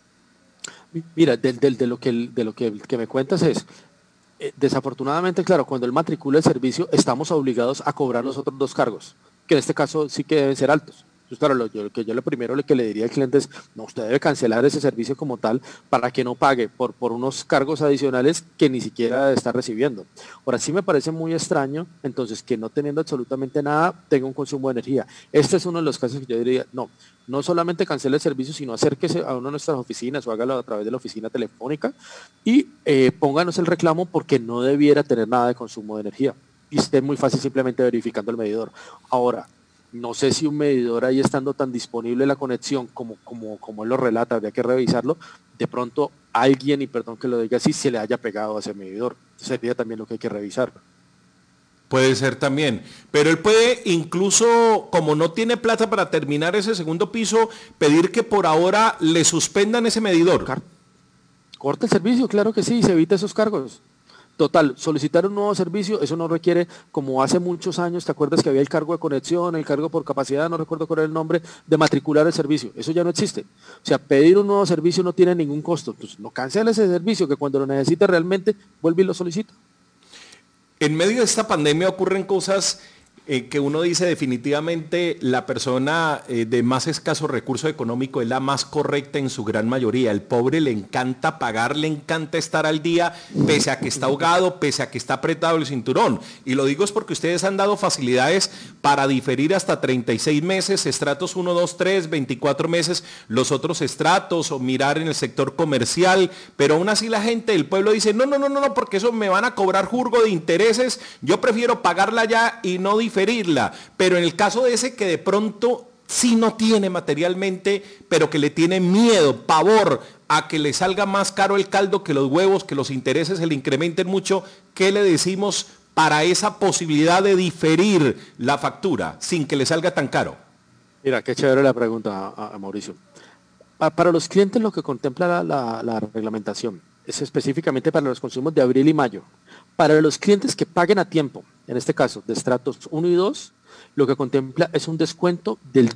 Speaker 2: Mira, de lo que me cuentas es, desafortunadamente, claro, cuando él matricula el servicio, estamos obligados a cobrar los otros dos cargos, que en este caso sí que deben ser altos. Entonces, claro, yo lo primero que le diría al cliente es, no, usted debe cancelar ese servicio como tal para que no pague por unos cargos adicionales que ni siquiera está recibiendo. Ahora, sí me parece muy extraño, entonces, que no teniendo absolutamente nada, tenga un consumo de energía. Este es uno de los casos que yo diría, no solamente cancele el servicio, sino acérquese a una de nuestras oficinas o hágalo a través de la oficina telefónica y pónganos el reclamo porque no debiera tener nada de consumo de energía. Y es muy fácil simplemente verificando el medidor. Ahora, no sé si un medidor ahí estando tan disponible la conexión como él lo relata, habría que revisarlo. De pronto alguien, y perdón que lo diga así, se le haya pegado a ese medidor. Sería también lo que hay que revisar.
Speaker 1: Puede ser también. Pero él puede incluso, como no tiene plata para terminar ese segundo piso, pedir que por ahora le suspendan ese medidor.
Speaker 2: Corta el servicio, claro que sí, se evita esos cargos. Total, solicitar un nuevo servicio, eso no requiere, como hace muchos años, ¿te acuerdas que había el cargo de conexión, el cargo por capacidad, no recuerdo cuál era el nombre, de matricular el servicio? Eso ya no existe. O sea, pedir un nuevo servicio no tiene ningún costo. Entonces, no cancela ese servicio, que cuando lo necesite realmente, vuelve y lo solicita.
Speaker 1: En medio de esta pandemia ocurren cosas que uno dice definitivamente la persona de más escaso recurso económico es la más correcta en su gran mayoría. El pobre le encanta pagar, le encanta estar al día, pese a que está ahogado, pese a que está apretado el cinturón. Y lo digo es porque ustedes han dado facilidades para diferir hasta 36 meses, estratos 1, 2, 3, 24 meses, los otros estratos, o mirar en el sector comercial, pero aún así la gente del pueblo dice, no, porque eso me van a cobrar jurgo de intereses, yo prefiero pagarla ya y no diferirla. Pero en el caso de ese que de pronto sí no tiene materialmente, pero que le tiene miedo, pavor a que le salga más caro el caldo que los huevos, que los intereses se le incrementen mucho, ¿qué le decimos para esa posibilidad de diferir la factura sin que le salga tan caro?
Speaker 2: Mira, qué chévere la pregunta, a Mauricio. Para los clientes lo que contempla la reglamentación es específicamente para los consumos de abril y mayo. Para los clientes que paguen a tiempo, en este caso de estratos 1 y 2, lo que contempla es un descuento del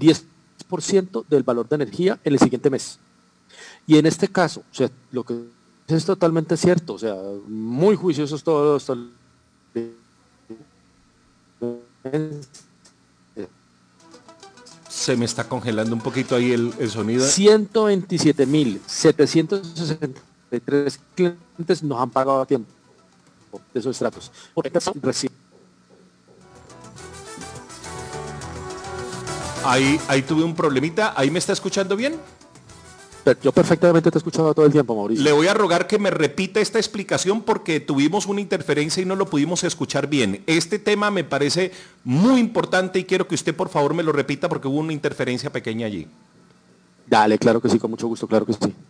Speaker 2: 10% del valor de energía en el siguiente mes. Y en este caso, o sea, lo que es totalmente cierto, o sea, muy juiciosos todos.
Speaker 1: Se me está congelando un poquito ahí el sonido.
Speaker 2: 127.763 clientes nos han pagado a tiempo de esos estratos.
Speaker 1: Ahí tuve un problemita. ¿Ahí me está escuchando bien?
Speaker 2: Yo perfectamente te he escuchado todo el tiempo, Mauricio.
Speaker 1: Le voy a rogar que me repita esta explicación porque tuvimos una interferencia y no lo pudimos escuchar bien. Este tema me parece muy importante y quiero que usted por favor me lo repita porque hubo una interferencia pequeña allí.
Speaker 2: Dale, claro que sí, con mucho gusto, claro que sí.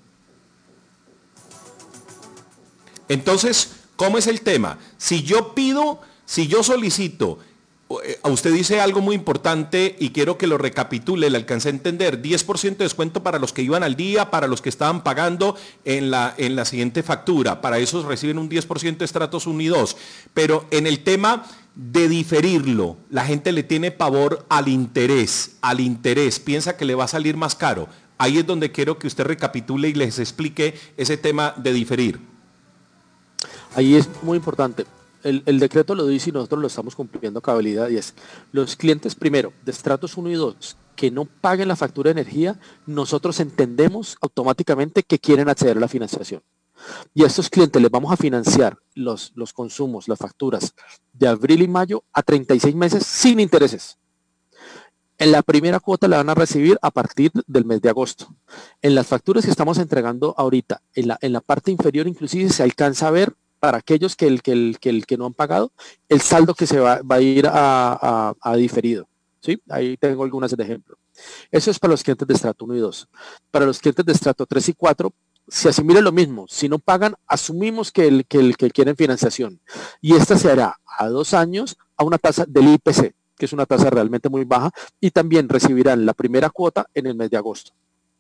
Speaker 1: Entonces, ¿cómo es el tema? Si yo solicito usted dice algo muy importante y quiero que lo recapitule, le alcancé a entender, 10% de descuento para los que iban al día, para los que estaban pagando en la siguiente factura, para esos reciben un 10% de estratos 1 y 2, pero en el tema de diferirlo, la gente le tiene pavor al interés, piensa que le va a salir más caro. Ahí es donde quiero que usted recapitule y les explique ese tema de diferir.
Speaker 2: Ahí es muy importante. El decreto lo dice y nosotros lo estamos cumpliendo a cabalidad, y es los clientes primero de estratos 1 y 2 que no paguen la factura de energía, nosotros entendemos automáticamente que quieren acceder a la financiación. Y a estos clientes les vamos a financiar los consumos, las facturas de abril y mayo a 36 meses sin intereses. En la primera cuota la van a recibir a partir del mes de agosto. En las facturas que estamos entregando ahorita, en la parte inferior inclusive se alcanza a ver para aquellos que no han pagado, el saldo que se va a ir a diferido. ¿Sí? Ahí tengo algunas de ejemplo. Eso es para los clientes de estrato 1 y 2. Para los clientes de estrato 3 y 4, se asimila lo mismo. Si no pagan, asumimos que quieren financiación. Y esta se hará a 2 años a una tasa del IPC, que es una tasa realmente muy baja, y también recibirán la primera cuota en el mes de agosto.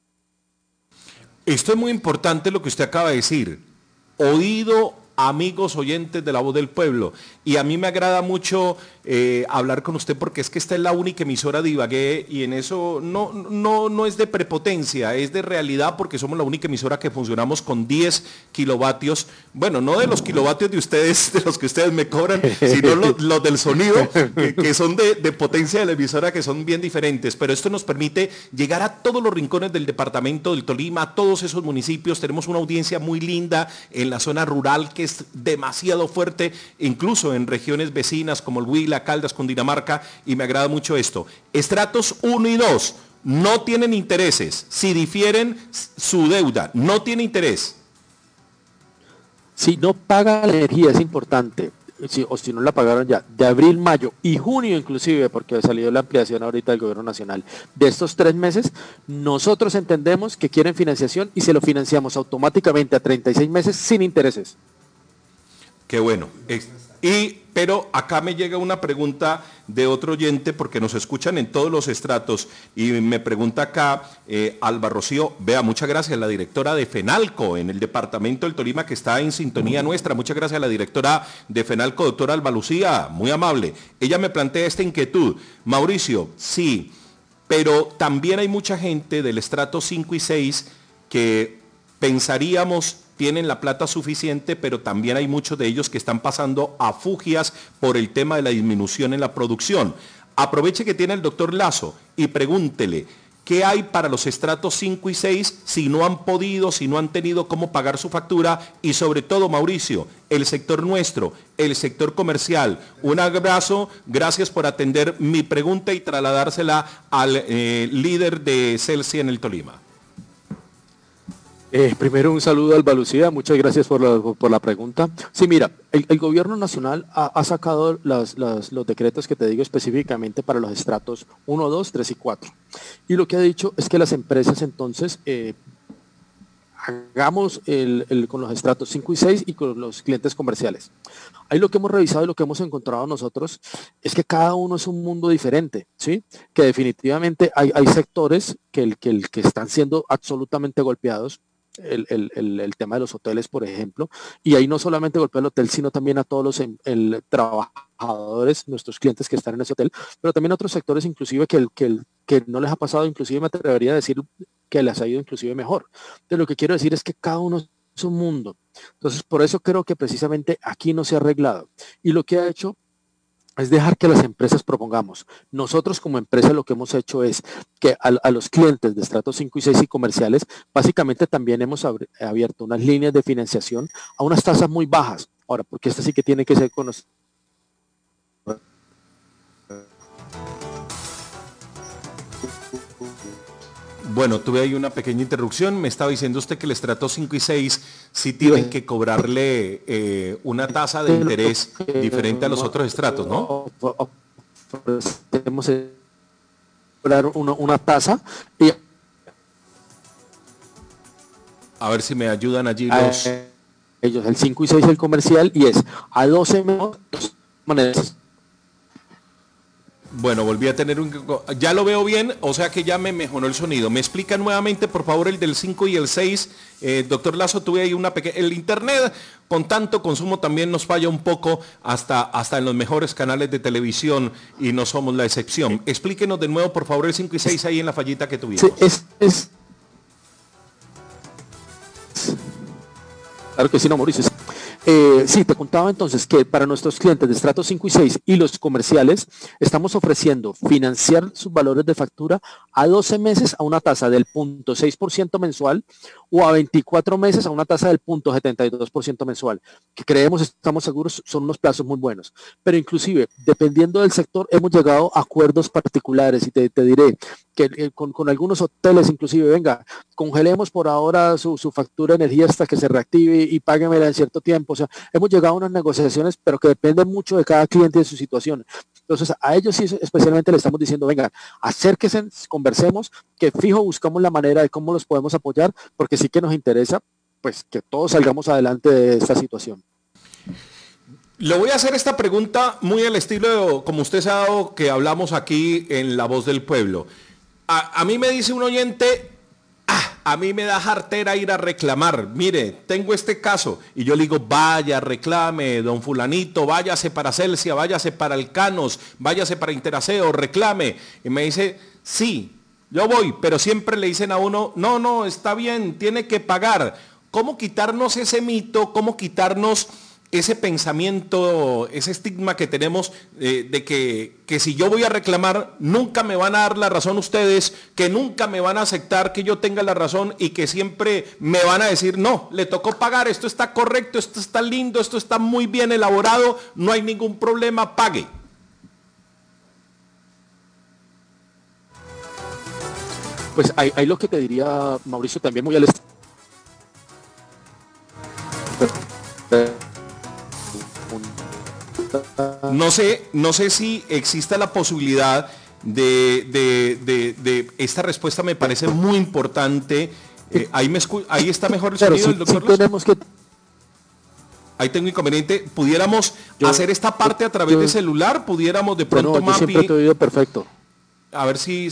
Speaker 1: Esto es muy importante lo que usted acaba de decir. Oído, amigos oyentes de La Voz del Pueblo, y a mí me agrada mucho hablar con usted porque es que esta es la única emisora de Ibagué y en eso no es de prepotencia, es de realidad porque somos la única emisora que funcionamos con 10 kilovatios, bueno, no de los kilovatios de ustedes, de los que ustedes me cobran, sino los del sonido, que son de potencia de la emisora, que son bien diferentes, pero esto nos permite llegar a todos los rincones del departamento del Tolima, a todos esos municipios, tenemos una audiencia muy linda en la zona rural que es demasiado fuerte, incluso en regiones vecinas como el Huila, Caldas, Cundinamarca, y me agrada mucho esto. Estratos 1 y 2 no tienen intereses. Si difieren su deuda, no tiene interés.
Speaker 2: Si no paga la energía, es importante, o si no la pagaron ya, de abril, mayo y junio inclusive, porque ha salido la ampliación ahorita del gobierno nacional, de estos 3 meses, nosotros entendemos que quieren financiación y se lo financiamos automáticamente a 36 meses sin intereses.
Speaker 1: Qué bueno. Pero acá me llega una pregunta de otro oyente porque nos escuchan en todos los estratos y me pregunta acá Alba Rocío, vea, muchas gracias a la directora de FENALCO en el departamento del Tolima que está en sintonía nuestra, muchas gracias a la directora de FENALCO, doctora Alba Lucía, muy amable. Ella me plantea esta inquietud. Mauricio, sí, pero también hay mucha gente del estrato 5 y 6 que pensaríamos tienen la plata suficiente, pero también hay muchos de ellos que están pasando a fugias por el tema de la disminución en la producción. Aproveche que tiene el doctor Lazo y pregúntele, ¿qué hay para los estratos 5 y 6 si no han podido, si no han tenido cómo pagar su factura? Y sobre todo, Mauricio, el sector nuestro, el sector comercial. Un abrazo, gracias por atender mi pregunta y trasladársela al líder de Celsia en el Tolima.
Speaker 2: Primero un saludo a Alba Lucía, muchas gracias por la pregunta. Sí, mira, el gobierno nacional ha sacado los decretos que te digo específicamente para los estratos 1, 2, 3 y 4. Y lo que ha dicho es que las empresas entonces hagamos con los estratos 5 y 6 y con los clientes comerciales. Ahí lo que hemos revisado y lo que hemos encontrado nosotros es que cada uno es un mundo diferente, ¿sí? Que definitivamente hay sectores que están siendo absolutamente golpeados. El tema de los hoteles, por ejemplo, y ahí no solamente golpea el hotel, sino también a todos los trabajadores, nuestros clientes que están en ese hotel, pero también a otros sectores inclusive que no les ha pasado, inclusive me atrevería a decir que les ha ido inclusive mejor. Entonces lo que quiero decir es que cada uno es un mundo. Entonces por eso creo que precisamente aquí no se ha arreglado. Y lo que ha hecho es dejar que las empresas propongamos. Nosotros como empresa lo que hemos hecho es que a los clientes de estratos 5 y 6 y comerciales, básicamente también hemos abierto unas líneas de financiación a unas tasas muy bajas. Ahora, porque esta sí que tiene que ser con los...
Speaker 1: Bueno, tuve ahí una pequeña interrupción. Me estaba diciendo usted que el estrato 5 y 6 sí tienen que cobrarle una tasa de interés diferente a los otros estratos, ¿no?
Speaker 2: Podemos cobrar una tasa y...
Speaker 1: A ver si me ayudan allí los...
Speaker 2: Ellos, el 5 y 6 el comercial, y es a 12 maneras.
Speaker 1: Bueno, volví a tener un... Ya lo veo bien, o sea que ya me mejoró el sonido. ¿Me explica nuevamente, por favor, el del 5 y el 6? Doctor Lazo, tuve ahí una pequeña... El internet con tanto consumo también nos falla un poco hasta en los mejores canales de televisión y no somos la excepción. Explíquenos de nuevo, por favor, el 5 y 6 ahí en la fallita que tuvimos.
Speaker 2: Sí, claro que sí, no, Mauricio. Sí, te contaba entonces que para nuestros clientes de estrato 5 y 6 y los comerciales estamos ofreciendo financiar sus valores de factura a 12 meses a una tasa del 0.6% mensual o a 24 meses a una tasa del 0.72% mensual, que creemos, estamos seguros, son unos plazos muy buenos. Pero inclusive, dependiendo del sector, hemos llegado a acuerdos particulares y te diré que con algunos hoteles inclusive, venga, congelemos por ahora su factura de energía hasta que se reactive y páguemela en cierto tiempo. O sea, hemos llegado a unas negociaciones, pero que dependen mucho de cada cliente y de su situación. Entonces, a ellos sí especialmente le estamos diciendo, venga, acérquense, conversemos, que fijo buscamos la manera de cómo los podemos apoyar, porque sí que nos interesa, pues, que todos salgamos adelante de esta situación.
Speaker 1: Le voy a hacer esta pregunta muy al estilo de, como usted sabe, que hablamos aquí en La Voz del Pueblo. A mí me dice un oyente, a mí me da jartera ir a reclamar. Mire, tengo este caso. Y yo le digo, vaya, reclame, don fulanito, váyase para Celsia, váyase para Alcanos, váyase para Interaseo, reclame. Y me dice, sí, yo voy, pero siempre le dicen a uno, no, está bien, tiene que pagar. ¿Cómo quitarnos ese mito? ¿Cómo quitarnos ese pensamiento, ese estigma que tenemos de que si yo voy a reclamar, nunca me van a dar la razón ustedes, que nunca me van a aceptar que yo tenga la razón y que siempre me van a decir, no, le tocó pagar, esto está correcto, esto está lindo, esto está muy bien elaborado, no hay ningún problema, pague?
Speaker 2: Pues ahí lo que te diría, Mauricio, también muy al estilo.
Speaker 1: No sé si exista la posibilidad de esta respuesta, me parece muy importante. Ahí está mejor el sonido del doctor.
Speaker 2: Sí tenemos que...
Speaker 1: Ahí tengo inconveniente. ¿Pudiéramos hacer esta parte a través de celular? ¿Pudiéramos de pronto,
Speaker 2: yo siempre te he oído perfecto.
Speaker 1: A ver si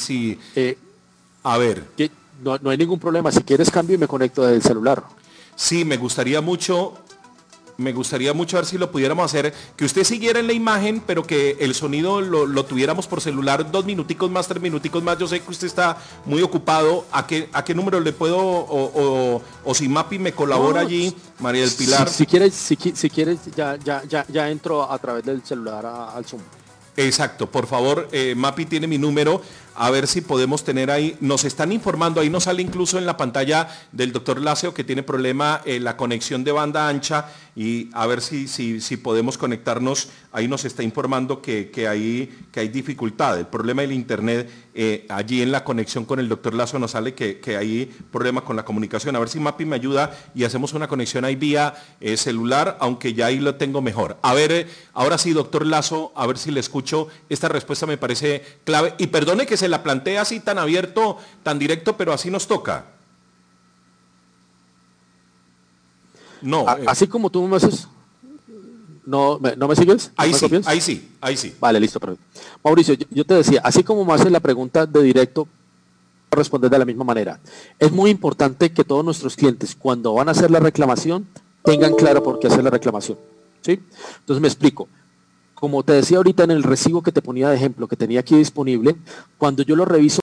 Speaker 1: a ver.
Speaker 2: No hay ningún problema. Si quieres cambio y me conecto del celular.
Speaker 1: Sí, me gustaría mucho a ver si lo pudiéramos hacer, que usted siguiera en la imagen, pero que el sonido lo tuviéramos por celular 2 minuticos más, 3 minuticos más. Yo sé que usted está muy ocupado. ¿A qué número le puedo, o si Mapi me colabora allí, María del Pilar?
Speaker 2: Si quieres, ya entro a través del celular al Zoom.
Speaker 1: Exacto, por favor, Mapi tiene mi número, a ver si podemos tener ahí, nos están informando, ahí nos sale incluso en la pantalla del doctor Lazo que tiene problema la conexión de banda ancha, y a ver si podemos conectarnos, ahí nos está informando que hay dificultad, el problema del internet, allí en la conexión con el doctor Lazo nos sale que hay problema con la comunicación, a ver si Mapi me ayuda y hacemos una conexión ahí vía celular, aunque ya ahí lo tengo mejor. A ver, ahora sí, doctor Lazo, a ver si le escucho, esta respuesta me parece clave, y perdone que se la plantea así tan abierto, tan directo, pero así nos toca. No.
Speaker 2: Así como tú me haces... ¿No me sigues?
Speaker 1: Ahí sí.
Speaker 2: Vale, listo, perfecto. Mauricio, yo te decía, así como me haces la pregunta de directo, responder de la misma manera. Es muy importante que todos nuestros clientes, cuando van a hacer la reclamación, tengan claro por qué hacer la reclamación. ¿Sí? Entonces me explico. Como te decía ahorita en el recibo que te ponía de ejemplo, que tenía aquí disponible, cuando yo lo reviso,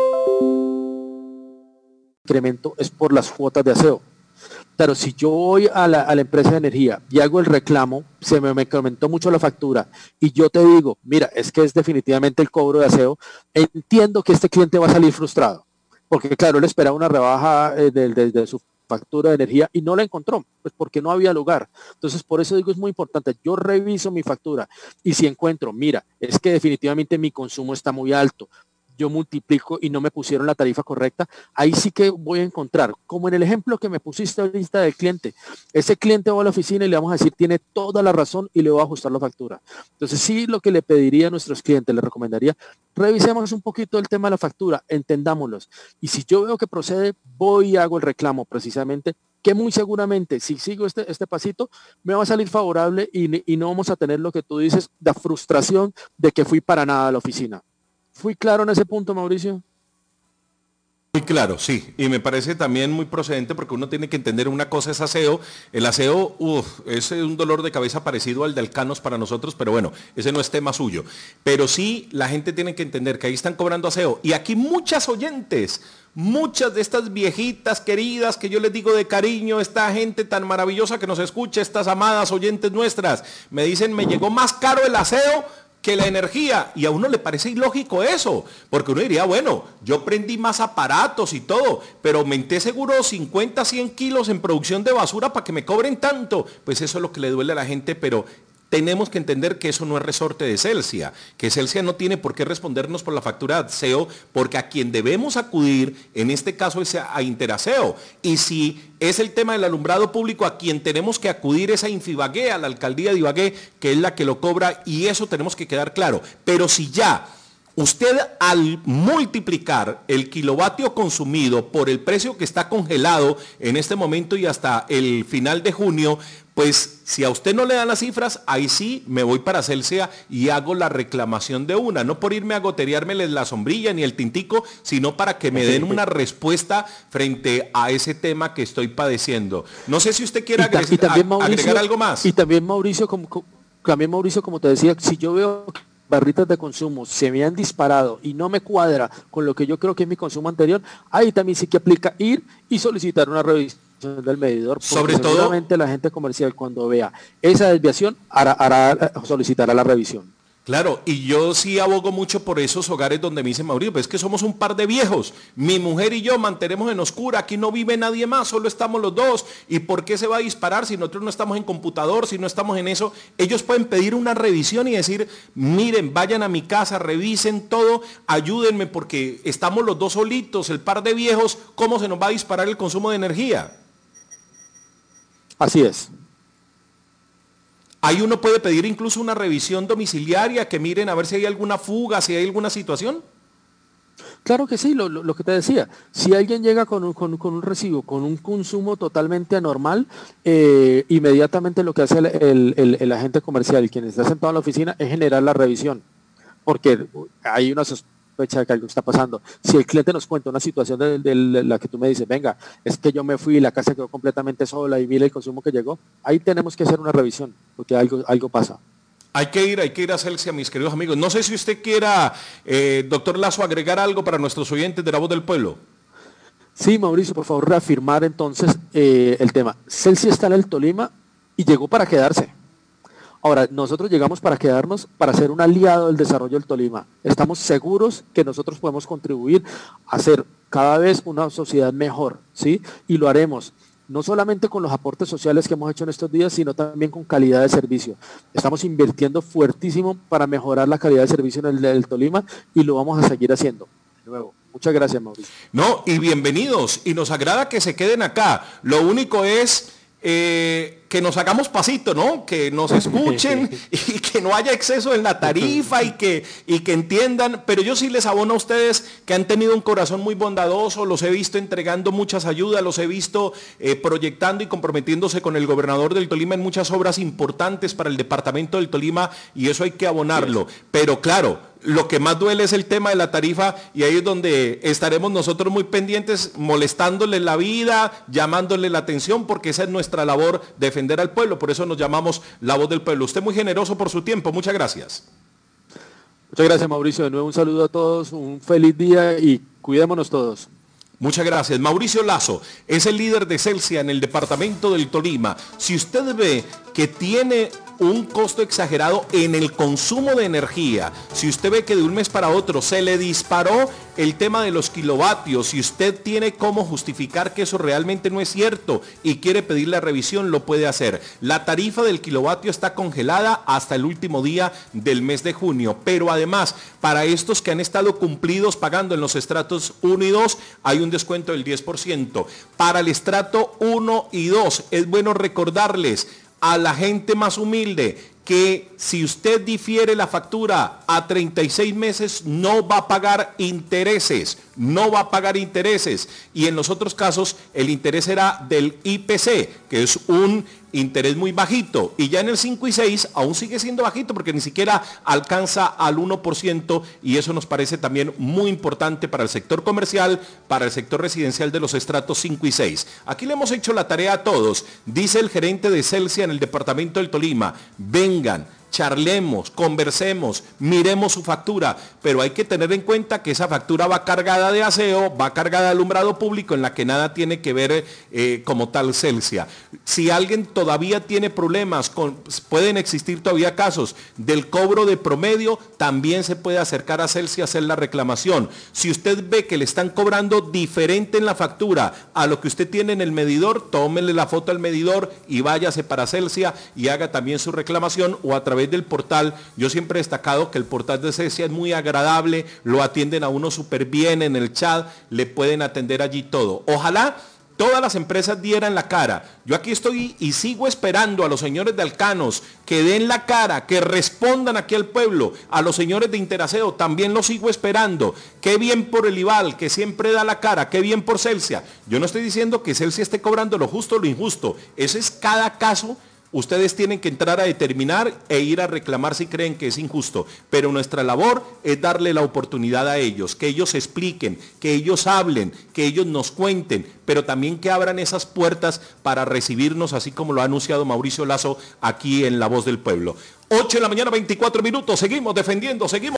Speaker 2: el incremento es por las cuotas de aseo. Pero si yo voy a la empresa de energía y hago el reclamo, se me incrementó mucho la factura y yo te digo, mira, es que es definitivamente el cobro de aseo, entiendo que este cliente va a salir frustrado, porque claro, él esperaba una rebaja de su factura de energía y no la encontró, pues porque no había lugar. Entonces, por eso digo, es muy importante, yo reviso mi factura y si encuentro, mira, es que definitivamente mi consumo está muy alto, yo multiplico y no me pusieron la tarifa correcta, ahí sí que voy a encontrar, como en el ejemplo que me pusiste ahorita del cliente, ese cliente va a la oficina y le vamos a decir, tiene toda la razón y le voy a ajustar la factura. Entonces sí, lo que le pediría a nuestros clientes, le recomendaría, revisemos un poquito el tema de la factura, entendámoslos. Y si yo veo que procede, voy y hago el reclamo precisamente que muy seguramente si sigo este pasito me va a salir favorable y no vamos a tener lo que tú dices, la frustración de que fui para nada a la oficina. ¿Fui claro en ese punto, Mauricio?
Speaker 1: Muy claro, sí, y me parece también muy procedente porque uno tiene que entender una cosa es aseo, el aseo es un dolor de cabeza parecido al del Canos para nosotros, pero bueno, ese no es tema suyo, pero sí la gente tiene que entender que ahí están cobrando aseo y aquí muchas oyentes, muchas de estas viejitas queridas que yo les digo de cariño, esta gente tan maravillosa que nos escucha, estas amadas oyentes nuestras, me dicen me llegó más caro el aseo que la energía, y a uno le parece ilógico eso, porque uno diría, bueno, yo prendí más aparatos y todo, pero aumenté seguro 50, 100 kilos en producción de basura para que me cobren tanto, pues eso es lo que le duele a la gente, pero tenemos que entender que eso no es resorte de Celsia, que Celsia no tiene por qué respondernos por la factura de aseo, porque a quien debemos acudir, en este caso es a Interaseo, y si es el tema del alumbrado público, a quien tenemos que acudir es a Infibagué, a la alcaldía de Ibagué, que es la que lo cobra, y eso tenemos que quedar claro. Pero si ya usted al multiplicar el kilovatio consumido por el precio que está congelado en este momento y hasta el final de junio, pues si a usted no le dan las cifras, ahí sí me voy para Celsia y hago la reclamación de una, no por irme a gotereármeles la sombrilla ni el tintico, sino para que me den una respuesta frente a ese tema que estoy padeciendo. No sé si usted quiere agregar algo más.
Speaker 2: Y también Mauricio, como te decía, si yo veo barritas de consumo se me han disparado y no me cuadra con lo que yo creo que es mi consumo anterior, ahí también sí que aplica ir y solicitar una revisión del medidor,
Speaker 1: sobre todo
Speaker 2: seguramente la gente comercial cuando vea esa desviación solicitará la revisión.
Speaker 1: Claro, y yo sí abogo mucho por esos hogares donde me dice Mauricio, pues es que somos un par de viejos, mi mujer y yo mantenemos en oscura, aquí no vive nadie más, solo estamos los dos, ¿y por qué se va a disparar si nosotros no estamos en computador, si no estamos en eso? Ellos pueden pedir una revisión y decir, miren, vayan a mi casa, revisen todo, ayúdenme porque estamos los dos solitos, el par de viejos, ¿cómo se nos va a disparar el consumo de energía?
Speaker 2: Así es.
Speaker 1: Ahí uno puede pedir incluso una revisión domiciliaria, que miren a ver si hay alguna fuga, si hay alguna situación.
Speaker 2: Claro que sí, lo que te decía, si alguien llega con un recibo, con un consumo totalmente anormal, inmediatamente lo que hace el agente comercial, quien está sentado en la oficina, es generar la revisión, porque hay una sospecha de que algo está pasando. Si el cliente nos cuenta una situación de la que tú me dices, venga, es que yo me fui y la casa quedó completamente sola y mira el consumo que llegó, ahí tenemos que hacer una revisión, porque algo pasa.
Speaker 1: Hay que ir a Celsia, mis queridos amigos. No sé si usted quiera, doctor Lazo, agregar algo para nuestros oyentes de La Voz del Pueblo.
Speaker 2: Sí, Mauricio, por favor, reafirmar entonces el tema. Celsia está en el Tolima y llegó para quedarse. Ahora, nosotros llegamos para quedarnos, para ser un aliado del desarrollo del Tolima. Estamos seguros que nosotros podemos contribuir a hacer cada vez una sociedad mejor, ¿sí? Y lo haremos, no solamente con los aportes sociales que hemos hecho en estos días, sino también con calidad de servicio. Estamos invirtiendo fuertísimo para mejorar la calidad de servicio en el Tolima y lo vamos a seguir haciendo. De nuevo, muchas gracias, Mauricio.
Speaker 1: No, y bienvenidos, y nos agrada que se queden acá. Lo único es que nos hagamos pasito, ¿no? Que nos escuchen y que no haya exceso en la tarifa y que entiendan, pero yo sí les abono a ustedes que han tenido un corazón muy bondadoso, los he visto entregando muchas ayudas, los he visto proyectando y comprometiéndose con el gobernador del Tolima en muchas obras importantes para el departamento del Tolima y eso hay que abonarlo, pero claro, lo que más duele es el tema de la tarifa y ahí es donde estaremos nosotros muy pendientes, molestándole la vida, llamándole la atención, porque esa es nuestra labor, defender al pueblo. Por eso nos llamamos La Voz del Pueblo. Usted muy generoso por su tiempo. Muchas gracias.
Speaker 2: Muchas gracias, Mauricio. De nuevo un saludo a todos, un feliz día y cuidémonos todos.
Speaker 1: Muchas gracias. Mauricio Lazo es el líder de Celsia en el departamento del Tolima. Si usted ve que tiene un costo exagerado en el consumo de energía, si usted ve que de un mes para otro se le disparó el tema de los kilovatios, si usted tiene cómo justificar que eso realmente no es cierto y quiere pedir la revisión, lo puede hacer. La tarifa del kilovatio está congelada hasta el último día del mes de junio, pero además, para estos que han estado cumplidos pagando en los estratos 1 y 2, hay un descuento del 10%. Para el estrato 1 y 2, es bueno recordarles a la gente más humilde que si usted difiere la factura a 36 meses no va a pagar intereses. no va a pagar intereses. Y en los otros casos el interés era del IPC, que es un interés muy bajito, y ya en el 5 y 6 aún sigue siendo bajito porque ni siquiera alcanza al 1%, y eso nos parece también muy importante para el sector comercial, para el sector residencial de los estratos 5 y 6. Aquí le hemos hecho la tarea a todos. Dice el gerente de Celsia en el departamento del Tolima: vengan, charlemos, conversemos, miremos su factura, pero hay que tener en cuenta que esa factura va cargada de aseo, va cargada de alumbrado público, en la que nada tiene que ver como tal Celsia. Si alguien todavía tiene problemas, pueden existir todavía casos del cobro de promedio, también se puede acercar a Celsia a hacer la reclamación. Si usted ve que le están cobrando diferente en la factura a lo que usted tiene en el medidor, tómele la foto al medidor y váyase para Celsia y haga también su reclamación, o a través del portal. Yo siempre he destacado que el portal de Celsia es muy agradable, lo atienden a uno súper bien en el chat, le pueden atender allí todo. Ojalá todas las empresas dieran la cara. Yo aquí estoy y sigo esperando a los señores de Alcanos que den la cara, que respondan aquí al pueblo. A los señores de Interaseo también los sigo esperando. Qué bien por el IVAL, que siempre da la cara. Qué bien por Celsia. Yo no estoy diciendo que Celsia esté cobrando lo justo o lo injusto. Eso es cada caso. Ustedes tienen que entrar a determinar e ir a reclamar si creen que es injusto, pero nuestra labor es darle la oportunidad a ellos, que ellos expliquen, que ellos hablen, que ellos nos cuenten, pero también que abran esas puertas para recibirnos, así como lo ha anunciado Mauricio Lazo aquí en La Voz del Pueblo. 8 de la mañana, 24 minutos, seguimos defendiendo, seguimos.